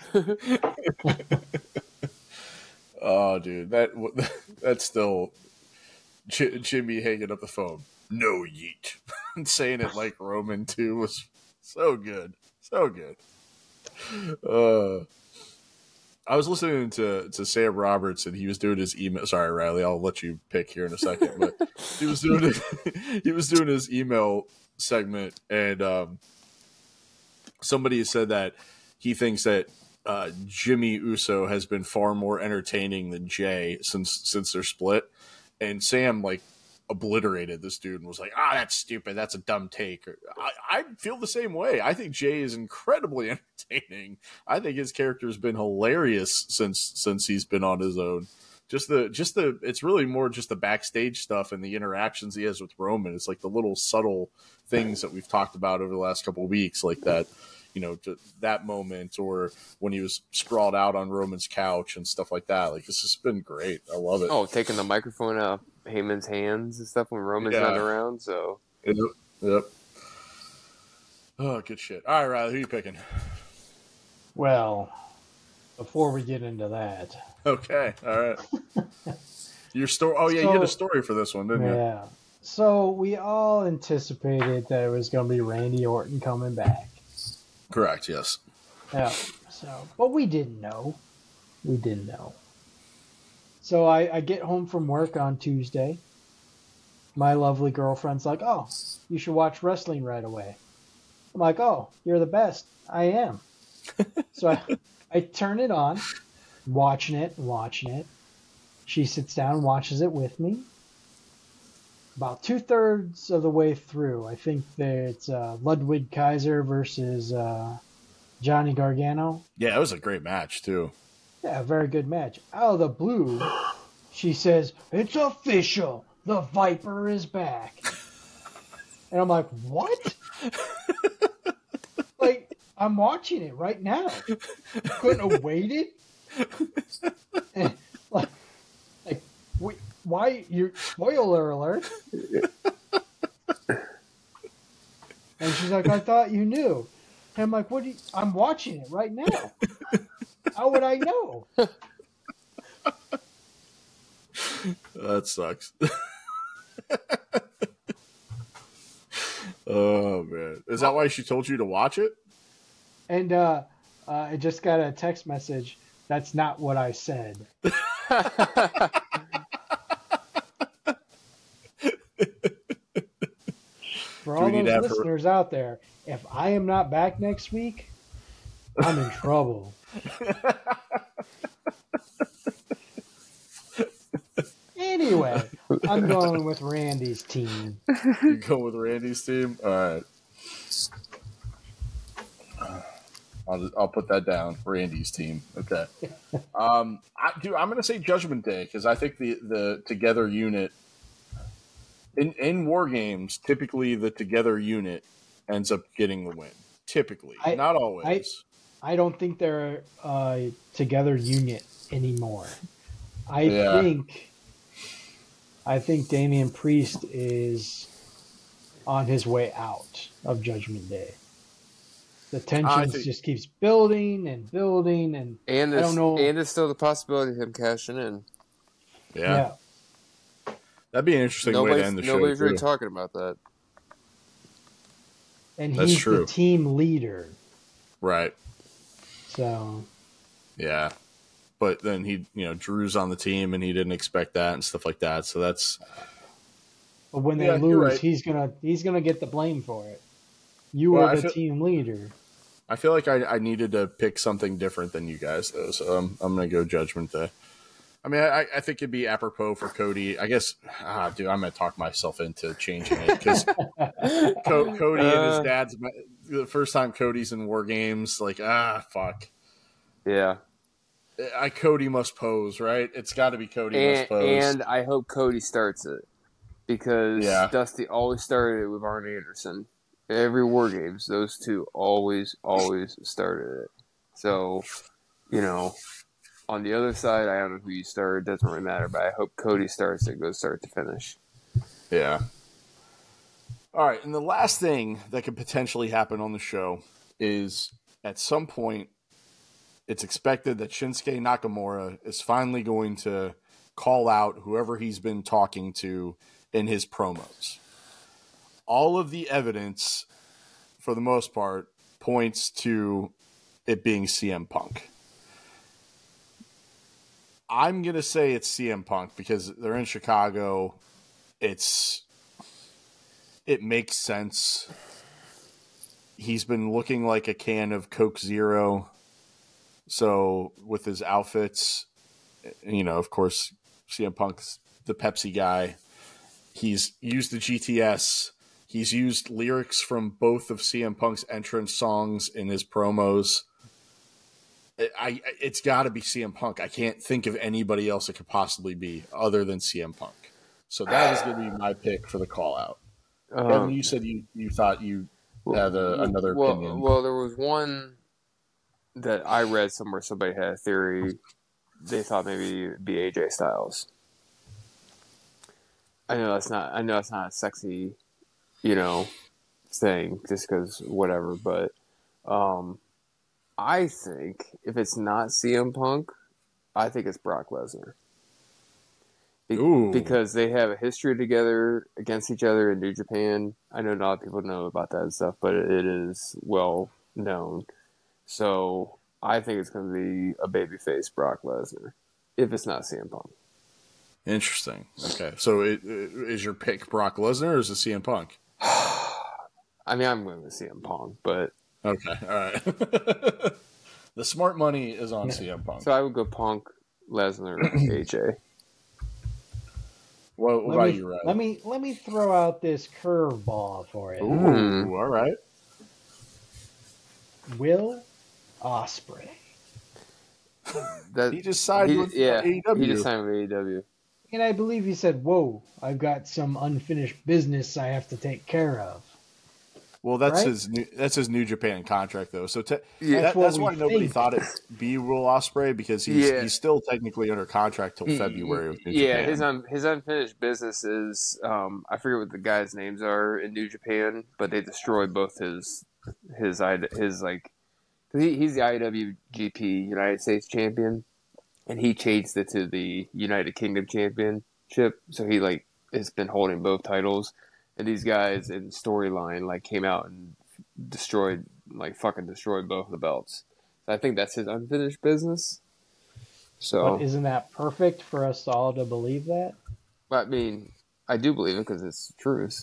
Oh, dude, that that's still J- Jimmy hanging up the phone. No Yeet, and saying it like Roman too was so good, so good. Uh, I was listening to to Sam Roberts, and he was doing his email. Sorry, Riley, I'll let you pick here in a second, but he was doing his, he was doing his email segment, and um, somebody said that he thinks that. Uh, Jimmy Uso has been far more entertaining than Jay since since they're split, and Sam like obliterated this dude and was like, "Ah, that's stupid. That's a dumb take." I, I feel the same way. I think Jay is incredibly entertaining. I think his character has been hilarious since since he's been on his own. Just the just the it's really more just the backstage stuff and the interactions he has with Roman. It's like the little subtle things that we've talked about over the last couple of weeks, like that. You know, to that moment, or when he was sprawled out on Roman's couch and stuff like that. Like, this has been great. I love it. Oh, taking the microphone out of Heyman's hands and stuff when Roman's yeah. not around. So, yep. yep. Oh, good shit. All right, Riley, who are you picking? Well, before we get into that, okay, all right. Your story. Oh yeah, so, you had a story for this one, didn't yeah. you? Yeah. So we all anticipated that it was going to be Randy Orton coming back. Correct, yes. Yeah. So, but we didn't know. We didn't know. So I, I get home from work on Tuesday. My lovely girlfriend's like, "Oh, you should watch wrestling right away." I'm like, "Oh, you're the best." I am. So I, I turn it on, watching it, watching it. She sits down and watches it with me. about two thirds of the way through. I think that it's uh, Ludwig Kaiser versus uh, Johnny Gargano. Yeah, it was a great match too. Yeah, a very good match. Out of the blue, she says, "It's official. The Viper is back." And I'm like, what? Like, I'm watching it right now. Couldn't have waited? And, like, like we, why? You're, spoiler alert. And she's like, I thought you knew. And I'm like, what do you, I'm watching it right now. How would I know? That sucks. Oh man, is that why she told you to watch it? And uh, uh, I just got a text message. That's not what I said. For all need those to have her- listeners out there, if I am not back next week, I'm in trouble. Anyway, I'm going with Randy's team. You go with Randy's team? All right. I'll, I'll put that down. Randy's team. Okay. Um, I, dude, I'm going to say Judgment Day because I think the, the Together unit in in war games, typically the Together unit ends up getting the win. Typically, I- not always. I don't think they're a Together unit anymore. I Yeah. think I think Damian Priest is on his way out of Judgment Day. The tension think- just keeps building and building, and And I there's, don't know. and there's still the possibility of him cashing in. yeah. yeah, That'd be an interesting way to Nobody's, end the show. nobody's really too. talking about that. and That's he's true. the team leader. Right. So Yeah. But then he, you know, Drew's on the team and he didn't expect that and stuff like that. So that's, but when they Yeah, you're lose, right. he's gonna he's gonna get the blame for it. You Well, were I the feel- team leader. I feel like I, I needed to pick something different than you guys, though. So I'm, I'm going to go Judgment Day. I mean, I, I think it'd be apropos for Cody. I guess, ah, dude, I'm going to talk myself into changing it because Co- Cody and his Uh. dad's the first time Cody's in War Games. Like, ah, fuck. Yeah. I Cody must pose, right? It's got to be Cody And, must pose. and I hope Cody starts it because Yeah. Dusty always started it with Arn Anderson. Every War Games, those two always, always started it. So, you know, on the other side, I don't know who you start. It doesn't really matter, but I hope Cody starts it, goes start to finish. Yeah. All right, and the last thing that could potentially happen on the show is at some point, it's expected that Shinsuke Nakamura is finally going to call out whoever he's been talking to in his promos. All of the evidence, for the most part, points to it being C M Punk. I'm going to say it's C M Punk because they're in Chicago. It's it makes sense. He's been looking like a can of Coke Zero. So with his outfits, you know, of course, C M Punk's the Pepsi guy. He's used the G T S. He's used lyrics from both of C M Punk's entrance songs in his promos. I, I it's got to be C M Punk. I can't think of anybody else it could possibly be other than C M Punk. So that is going to be my pick for the call out. Kevin, Um, you said you, you thought you had a, another well, opinion. Well, there was one that I read somewhere. Somebody had a theory. They thought maybe it'd be A J Styles. I know that's not. I know that's not a sexy, you know, thing. Just because whatever. But um, I think if it's not C M Punk, I think it's Brock Lesnar. Be- Ooh. Because they have a history together against each other in New Japan. I know not a lot of people know about that and stuff, but it is well known. So I think it's going to be a babyface Brock Lesnar, if it's not C M Punk. Interesting. Okay, so it, it, is your pick Brock Lesnar or is it C M Punk? I mean, I'm going with C M Punk, but Okay, all right. The smart money is on C M Punk. so I would go Punk, Lesnar, A J. What, what Let about me you, Riley? let me let me throw out this curveball for you. Ooh, Hmm. all right. Will Ospreay. That He just signed he, with yeah, A E W. he just signed with A E W. And I believe he said, "Whoa, I've got some unfinished business I have to take care of." Well, that's Right? his new, that's his New Japan contract though. So te- Yeah. That's that, what that's we why nobody think. thought it be Will Ospreay because he's Yeah. he's still technically under contract till Y- February with New yeah, Japan. his un, his unfinished business is um, I forget what the guys' names are in New Japan, but they destroyed both his his I- his like 'cause he, he's the I W G P United States champion, and he changed it to the United Kingdom championship. So he like has been holding both titles, and these guys in storyline like came out and destroyed like fucking destroyed both of the belts. So I think that's his unfinished business. So But isn't that perfect for us all to believe that? I mean, I do believe it because it's the truth.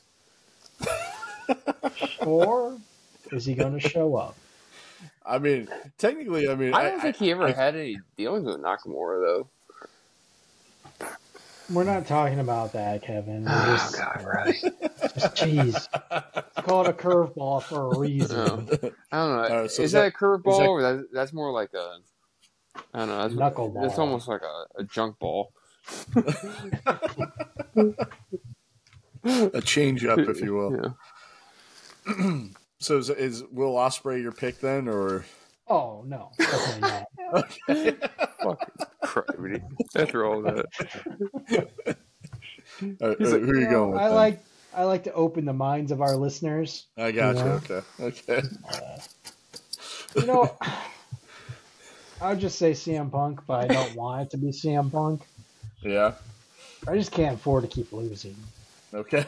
Or is he going to show up? I mean, technically, I mean, I don't think he ever I, had any dealings with Nakamura, though. We're not talking about that, Kevin. We're Oh, just, God, really? just cheese. It's called a curveball for a reason. Oh. I don't know. Uh, so is, is that, that- a curveball, is that- or that, that's more like a... I don't know. That's, Knuckleball. It's almost like a, a junk ball. a change up, if you will. Yeah. So is, is Will Ospreay your pick then, or Oh, no. Definitely not. okay? Fucking crap. After all that. Uh, He's uh, like, who are you You going know, with? I then? like I like to open the minds of our listeners. I got you. know? Okay, okay. You know, I would just say C M Punk, but I don't want it to be C M Punk. Yeah. I just can't afford to keep losing. Okay.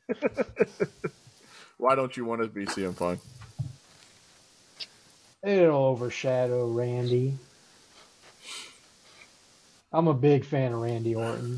Why don't you want it to be C M Punk? It'll overshadow Randy. I'm a big fan of Randy Orton.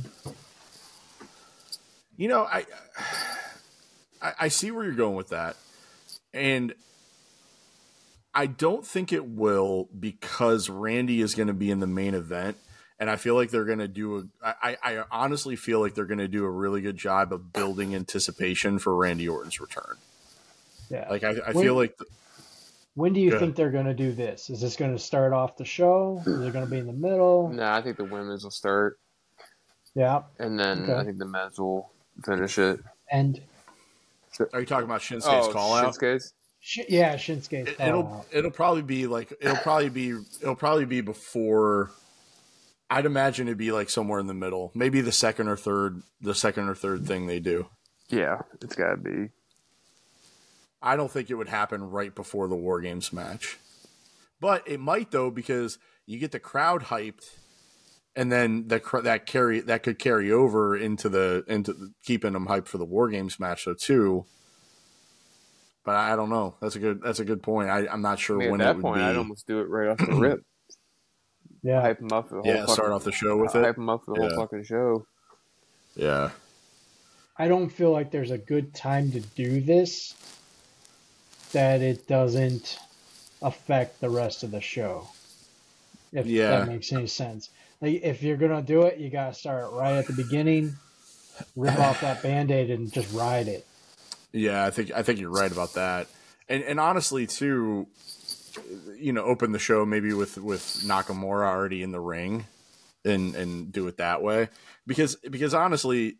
You know, I, I I see where you're going with that, and I don't think it will because Randy is going to be in the main event, and I feel like they're going to do a. I, I honestly feel like they're going to do a really good job of building anticipation for Randy Orton's return. Yeah. Like I, I When- feel like. The, When do you Go think they're going to do this? Is this going to start off the show? Is it going to be in the middle? No, I think the women's will start, Yeah. and then Okay. I think the men's will finish it. And Are you talking about Shinsuke's oh, call out? Shinsuke's? sh- yeah, Shinsuke's It, call it'll out. it'll probably be like it'll probably be it'll probably be before. I'd imagine it'd be like somewhere in the middle, maybe the second or third, the second or third thing they do. Yeah, it's got to be. I don't think it would happen right before the War Games match, but it might though because you get the crowd hyped, and then the that carry that could carry over into the into the, keeping them hyped for the War Games match though too. But I don't know. That's a good. That's a good point. I, I'm not sure I mean, when at it that would point, be. I'd almost do it right off the rip. Yeah. Hype them up for the whole Yeah, fucking, start off the show with it. Hype them up for the Yeah. whole fucking show. Yeah. I don't feel like there's a good time to do this that it doesn't affect the rest of the show. If Yeah. that makes any sense. Like if you're gonna do it, you gotta start right at the beginning, rip off that band-aid and just ride it. Yeah, I think I think you're right about that. And and honestly too, you know, open the show maybe with, with Nakamura already in the ring and and do it that way. Because because honestly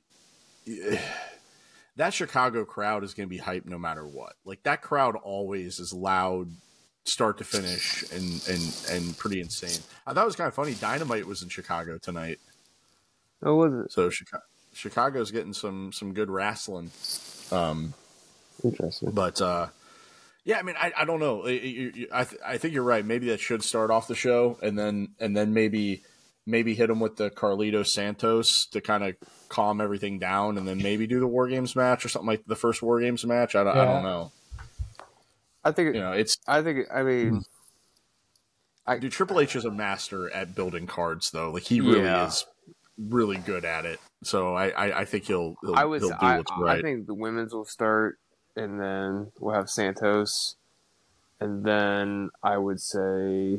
that Chicago crowd is going to be hyped no matter what. Like that crowd always is loud start to finish and and and pretty insane. I thought it was kind of funny. Dynamite was in Chicago tonight. Oh, was it? So Chicago Chicago's getting some some good wrestling. Um Interesting. But uh, yeah, I mean, I, I don't know. I, I, th- I think you're right. Maybe that should start off the show, and then and then maybe maybe hit them with the Carlito Santos to kind of calm everything down, and then maybe do the War Games match or something like the first War Games match. I don't, I Yeah. don't know. I think. You know, it's I think. I mean, I dude. Triple H is a master at building cards, though. Like he really Yeah. is really good at it. So I, I, I think he'll he'll, I was. he'll do I, what's right. I think the women's will start, and then we'll have Santos, and then I would say,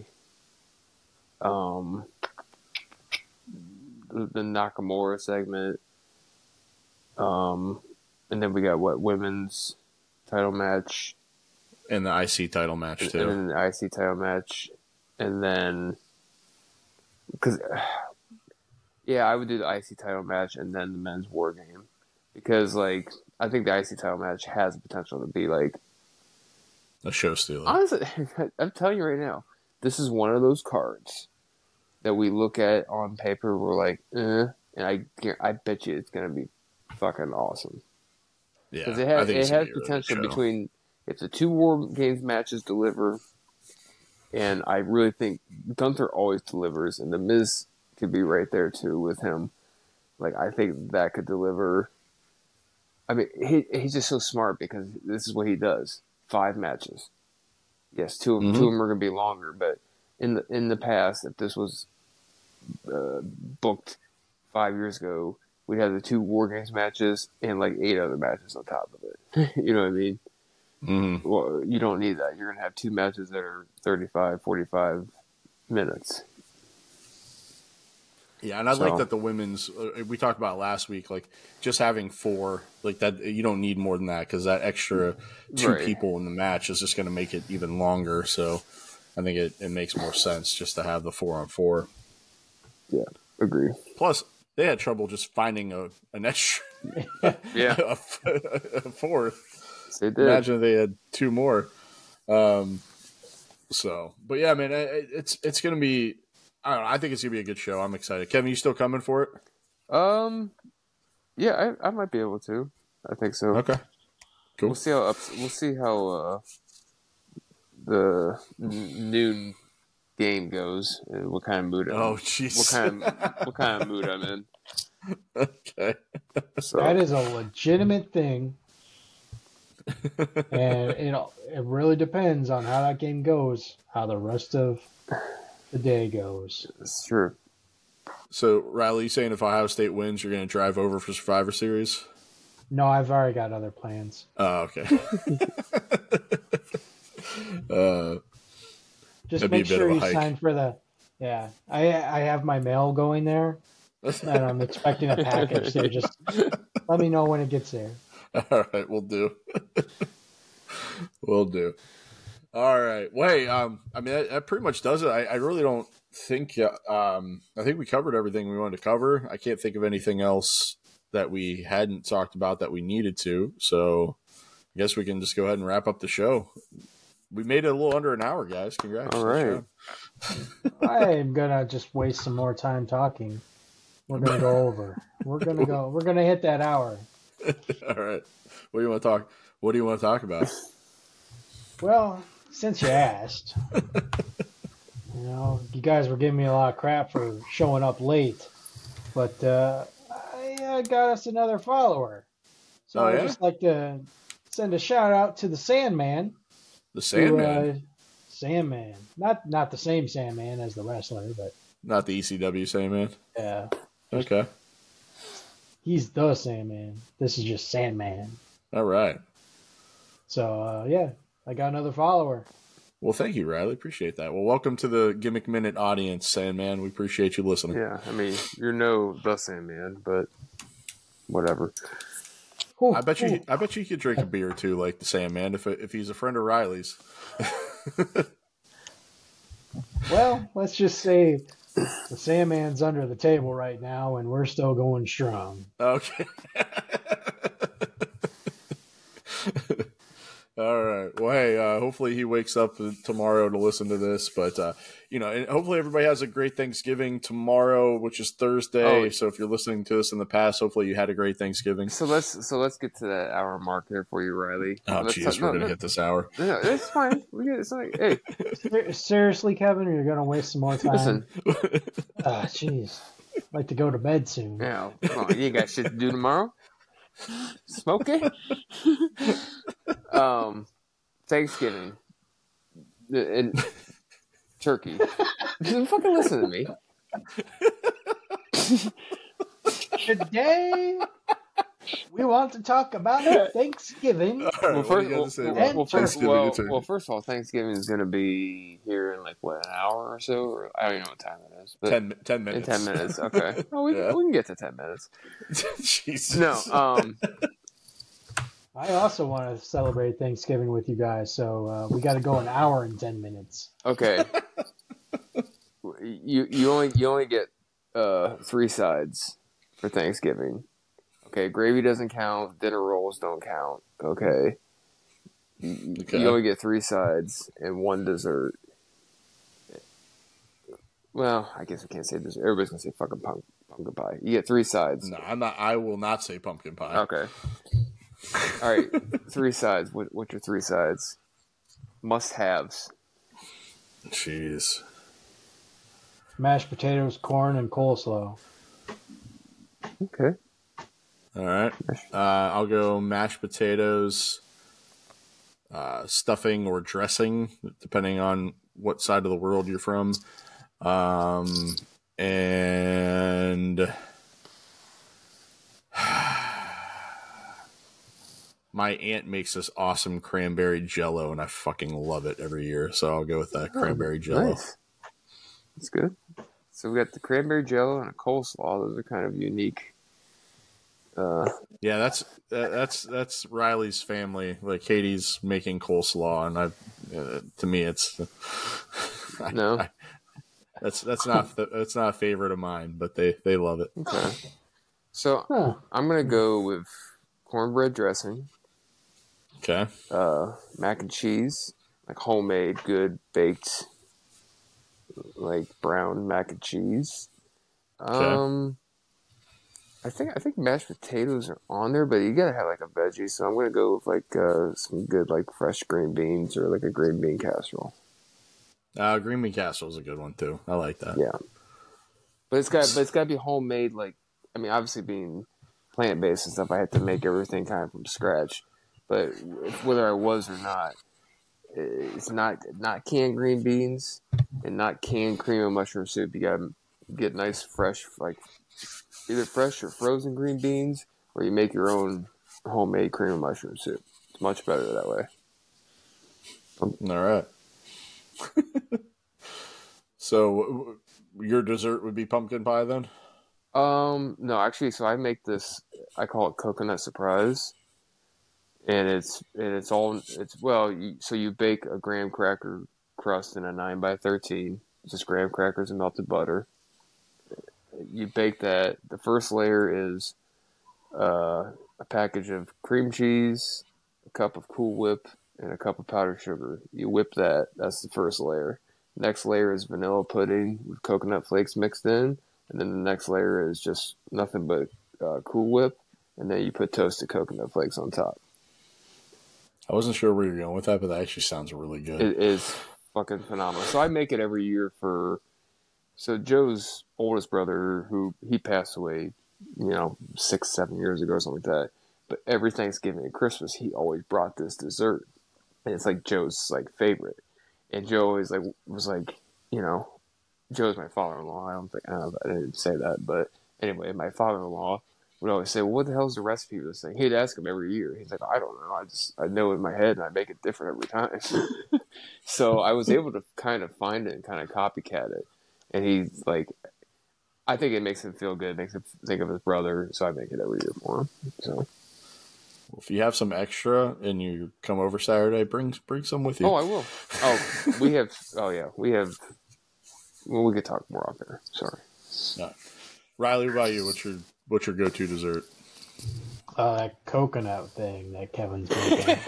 um, the, the Nakamura segment, Um, and then we got what women's title match, And the I C title match and, too. and then the I C title match, and then because yeah, I would do the I C title match and then the men's war game because like I think the I C title match has the potential to be like A show stealer. honestly. I'm telling you right now, this is one of those cards that we look at on paper. We're like, eh, and I I bet you it's gonna be fucking awesome. Yeah, Because it has, I think it it's gonna has be a really good potential show. between if the two War Games matches deliver, and I really think Gunther always delivers, and The Miz could be right there too with him. Like I think that could deliver. I mean, he he's just so smart because this is what he does: five matches. Yes, two Mhm. two of them are going to be longer, but in the in the past, if this was uh, booked five years ago, we'd have the two War Games matches and like eight other matches on top of it. You know what I mean? Mhm. Well, you don't need that. You're going to have two matches that are thirty-five, forty-five minutes. Yeah, and I So- like that the women's. Uh, we talked about last week, like just having four, like that. You don't need more than that because that extra two Right. people in the match is just going to make it even longer. So I think it, it makes more sense just to have the four on four. Yeah, agree. Plus, they had trouble just finding a an extra Yeah, a, f- a fourth. they did. Imagine if they had two more. Um, so, but yeah, man, it, it's it's going to be. I don't know. I think it's going to be a good show. I'm excited. Kevin, you still coming for it? Um, yeah, I, I might be able to. I think so. Okay. Cool. We'll see how ups, we'll see how uh, the n- noon game goes and what kind of mood. I'm, Oh, jeez. what kind of what kind of mood I'm in. Okay. So That is a legitimate thing, and it it really depends on how that game goes, how the rest of the day goes. it's true. So, Riley, you saying if Ohio State wins, you're going to drive over for Survivor Series? No, I've already got other plans. Oh, okay. uh, Just That'd be a make bit sure of a you hike. sign for the. Yeah, I I have my mail going there, and I'm expecting a package. So just let me know when it gets there. all right, we'll do. we'll do. All right. Well, hey, um, I mean, that, that pretty much does it. I, I really don't think. uh, Um, I think we covered everything we wanted to cover. I can't think of anything else that we hadn't talked about that we needed to. So, I guess we can just go ahead and wrap up the show. We made it a little under an hour, guys. Congrats. All Nice right. job. I am gonna just waste some more time talking. We're gonna go over. We're gonna go. We're gonna hit that hour. All right. What do you want to talk? What do you want to talk about? Well, since you asked, you know, you guys were giving me a lot of crap for showing up late, but uh, I uh, got us another follower. So Oh, I'd yeah? just like to send a shout out to the Sandman. The who, Sandman, uh, Sandman, not not the same Sandman as the wrestler, but not the E C W Sandman. uh, Okay. he's the Sandman. This is just Sandman. All right. So uh, yeah, I got another follower. Well, thank you, Riley. Appreciate that. Well, welcome to the Gimmick Minute audience, Sandman. We appreciate you listening. Yeah, I mean, you're no the Sandman, but whatever. Whew, I bet you. whew. I bet you could drink a beer too, like the Sandman, if if he's a friend of Riley's. Well, let's just say the Sandman's under the table right now, and we're still going strong. Okay. All right. Well, hey, uh, hopefully he wakes up tomorrow to listen to this. But, uh, you know, and hopefully everybody has a great Thanksgiving tomorrow, which is Thursday. Oh. So if you're listening to this in the past, hopefully you had a great Thanksgiving. So let's so let's get to that hour mark there for you, Riley. Oh, Let's jeez, talk- we're no, going to no, hit this hour. no, it's fine. We get it's like, hey, Ser- Seriously, Kevin, you're gonna waste some more time. listen, Ah, jeez, I'd like to go to bed soon. now, come on, you ain't got shit to do tomorrow. Smoking. um, Thanksgiving and turkey. Just fucking listen to me. Today We want to talk about Thanksgiving. All right, Well, what do first, you got well, to say well, about and well, first, Thanksgiving well, eternity? well, first of all, Thanksgiving is going to be here in like what, an hour or so, or I don't even know what time it is. But ten, ten in minutes. ten minutes, okay. Oh, we, Yeah. can, we can get to ten minutes. Jesus. No, um, I also want to celebrate Thanksgiving with you guys, so uh, we got to go an hour and ten minutes. okay. you you only you only get uh three sides for Thanksgiving. Okay, gravy doesn't count. Dinner rolls don't count. Okay. You, Okay. you only get three sides and one dessert. Well, I guess we can't say dessert. Everybody's gonna say fucking pump, pumpkin pie. You get three sides. No, I'm not. I will not say pumpkin pie. Okay. All right, three sides. What what's your three sides? Must haves. Jeez. Mashed potatoes, corn, and coleslaw. Okay. All right. Uh, I'll go mashed potatoes, uh, stuffing or dressing, depending on what side of the world you're from. Um, and my aunt makes this awesome cranberry jello, and I fucking love it every year. So I'll go with that cranberry jello. Nice. That's good. So we got the cranberry jello and a coleslaw. Those are kind of unique. Uh, Yeah, that's uh, that's that's Riley's family. Like Katie's making coleslaw, and I, uh, to me, it's I, No. I, that's that's not that's not a favorite of mine, but they, they love it. okay. So Huh. I'm gonna go with cornbread dressing, Okay, uh, mac and cheese, like homemade, good baked, like brown mac and cheese. Um, I think I think mashed potatoes are on there, but you gotta have like a veggie. So I'm gonna go with like uh, some good like fresh green beans or like a green bean casserole. uh, green bean casserole is a good one too. I like that. Yeah, but it's got but it's got to be homemade. Like I mean, obviously being plant based and stuff, I had to make everything kind of from scratch. But if, whether I was or not, it's not not canned green beans and not canned cream of mushroom soup. You gotta get nice fresh like. Either fresh or frozen green beans, or you make your own homemade cream of mushroom soup. It's much better that way. All right. So your dessert would be pumpkin pie then? Um, no, actually, so I make this. I call it coconut surprise, and it's and it's all it's well. You, so you bake a graham cracker crust in a nine by thirteen, just graham crackers and melted butter. You bake that. The first layer is uh, a package of cream cheese, a cup of Cool Whip, and a cup of powdered sugar. You whip that. That's the first layer. Next layer is vanilla pudding with coconut flakes mixed in. And then the next layer is just nothing but uh, Cool Whip. And then you put toasted coconut flakes on top. I wasn't sure where you're going with that, but that actually sounds really good. It is fucking phenomenal. So I make it every year for... So Joe's oldest brother, who he passed away, you know, six, seven years ago or something like that. But every Thanksgiving and Christmas, he always brought this dessert, and it's like Joe's like favorite. And Joe always like was like, you know, Joe's my father-in-law. I don't think I, don't know, I didn't say that, but anyway, my father-in-law would always say, "Well, what the hell's the recipe for this thing?" He'd ask him every year. He's like, "I don't know. I just I know in my head, and I make it different every time." So I was able to kind of find it and kind of copycat it. And he's like, I think it makes him feel good. It makes him think of his brother. So I make it every year for him. So If you have some extra and you come over Saturday, bring bring some with you. Oh, I will. Oh, we have. Oh, yeah, we have. Well, we could talk more out there. Sorry. No. Riley, what about you? What's your what's your go to dessert? Uh, that coconut thing that Kevin's making.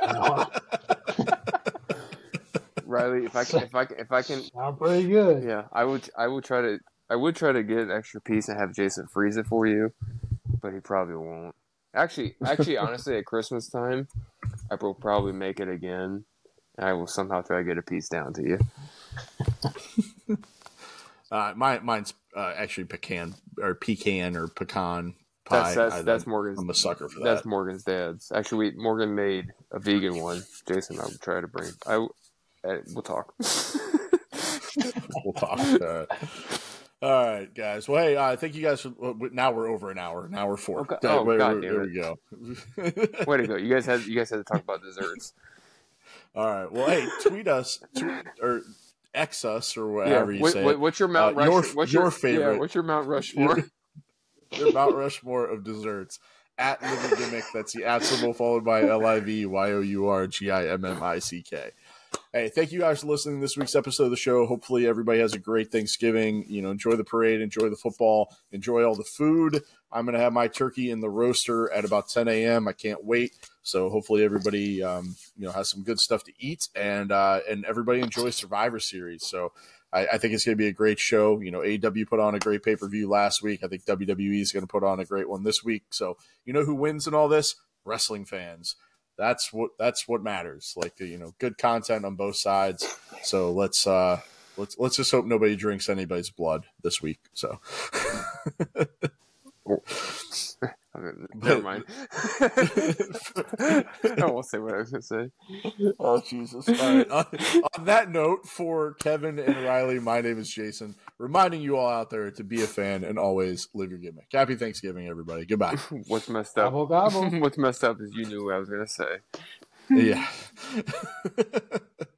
Riley, if I can, if I can, if I can, Sound pretty good. yeah, I would, I would try to, I would try to get an extra piece and have Jason freeze it for you, but he probably won't. Actually, actually, honestly, at Christmas time, I will probably make it again, and I will somehow try to get a piece down to you. uh, my mine's uh, actually pecan or pecan or pecan pie. That's that's, I, that's Morgan's. I'm a sucker for that. That's Morgan's dad's. Actually, we, Morgan made a vegan one. Jason, I would try to bring. I uh, we'll talk. We'll talk. Uh, All right, guys. Well, hey, uh, thank you guys. For, now we're over an hour. Now we're four. Okay. Oh, there, God there damn we go. Way to go! You guys had you guys had to talk about desserts. All right. Well, hey, tweet us tweet, or X us or whatever yeah. you what, say. What, what's your Mount uh, Rush? Your, what's your your favorite? Yeah, what's your Mount Rushmore? Your Mount Rushmore of desserts at Live Your Gimmick. That's the at symbol followed by L I V Y O U R G I M M I C K. Hey, thank you guys for listening to this week's episode of the show. Hopefully everybody has a great Thanksgiving. You know, enjoy the parade, enjoy the football, enjoy all the food. I'm going to have my turkey in the roaster at about ten a.m. I can't wait. So hopefully everybody, um, you know, has some good stuff to eat, and uh, and everybody enjoys Survivor Series. So I, I think it's going to be a great show. You know, A E W put on a great pay-per-view last week. I think W W E is going to put on a great one this week. So you know who wins in all this? Wrestling fans. That's what that's what matters. Like, you know, good content on both sides. So let's uh, let's let's just hope nobody drinks anybody's blood this week. So. Never mind. I won't say what I was going to say. Oh, Jesus. All right. On, on that note, for Kevin and Riley, my name is Jason, reminding you all out there to be a fan and always live your gimmick. Happy Thanksgiving, everybody. Goodbye. What's messed up? Gobble, gobble. What's messed up is you knew what I was going to say. Yeah.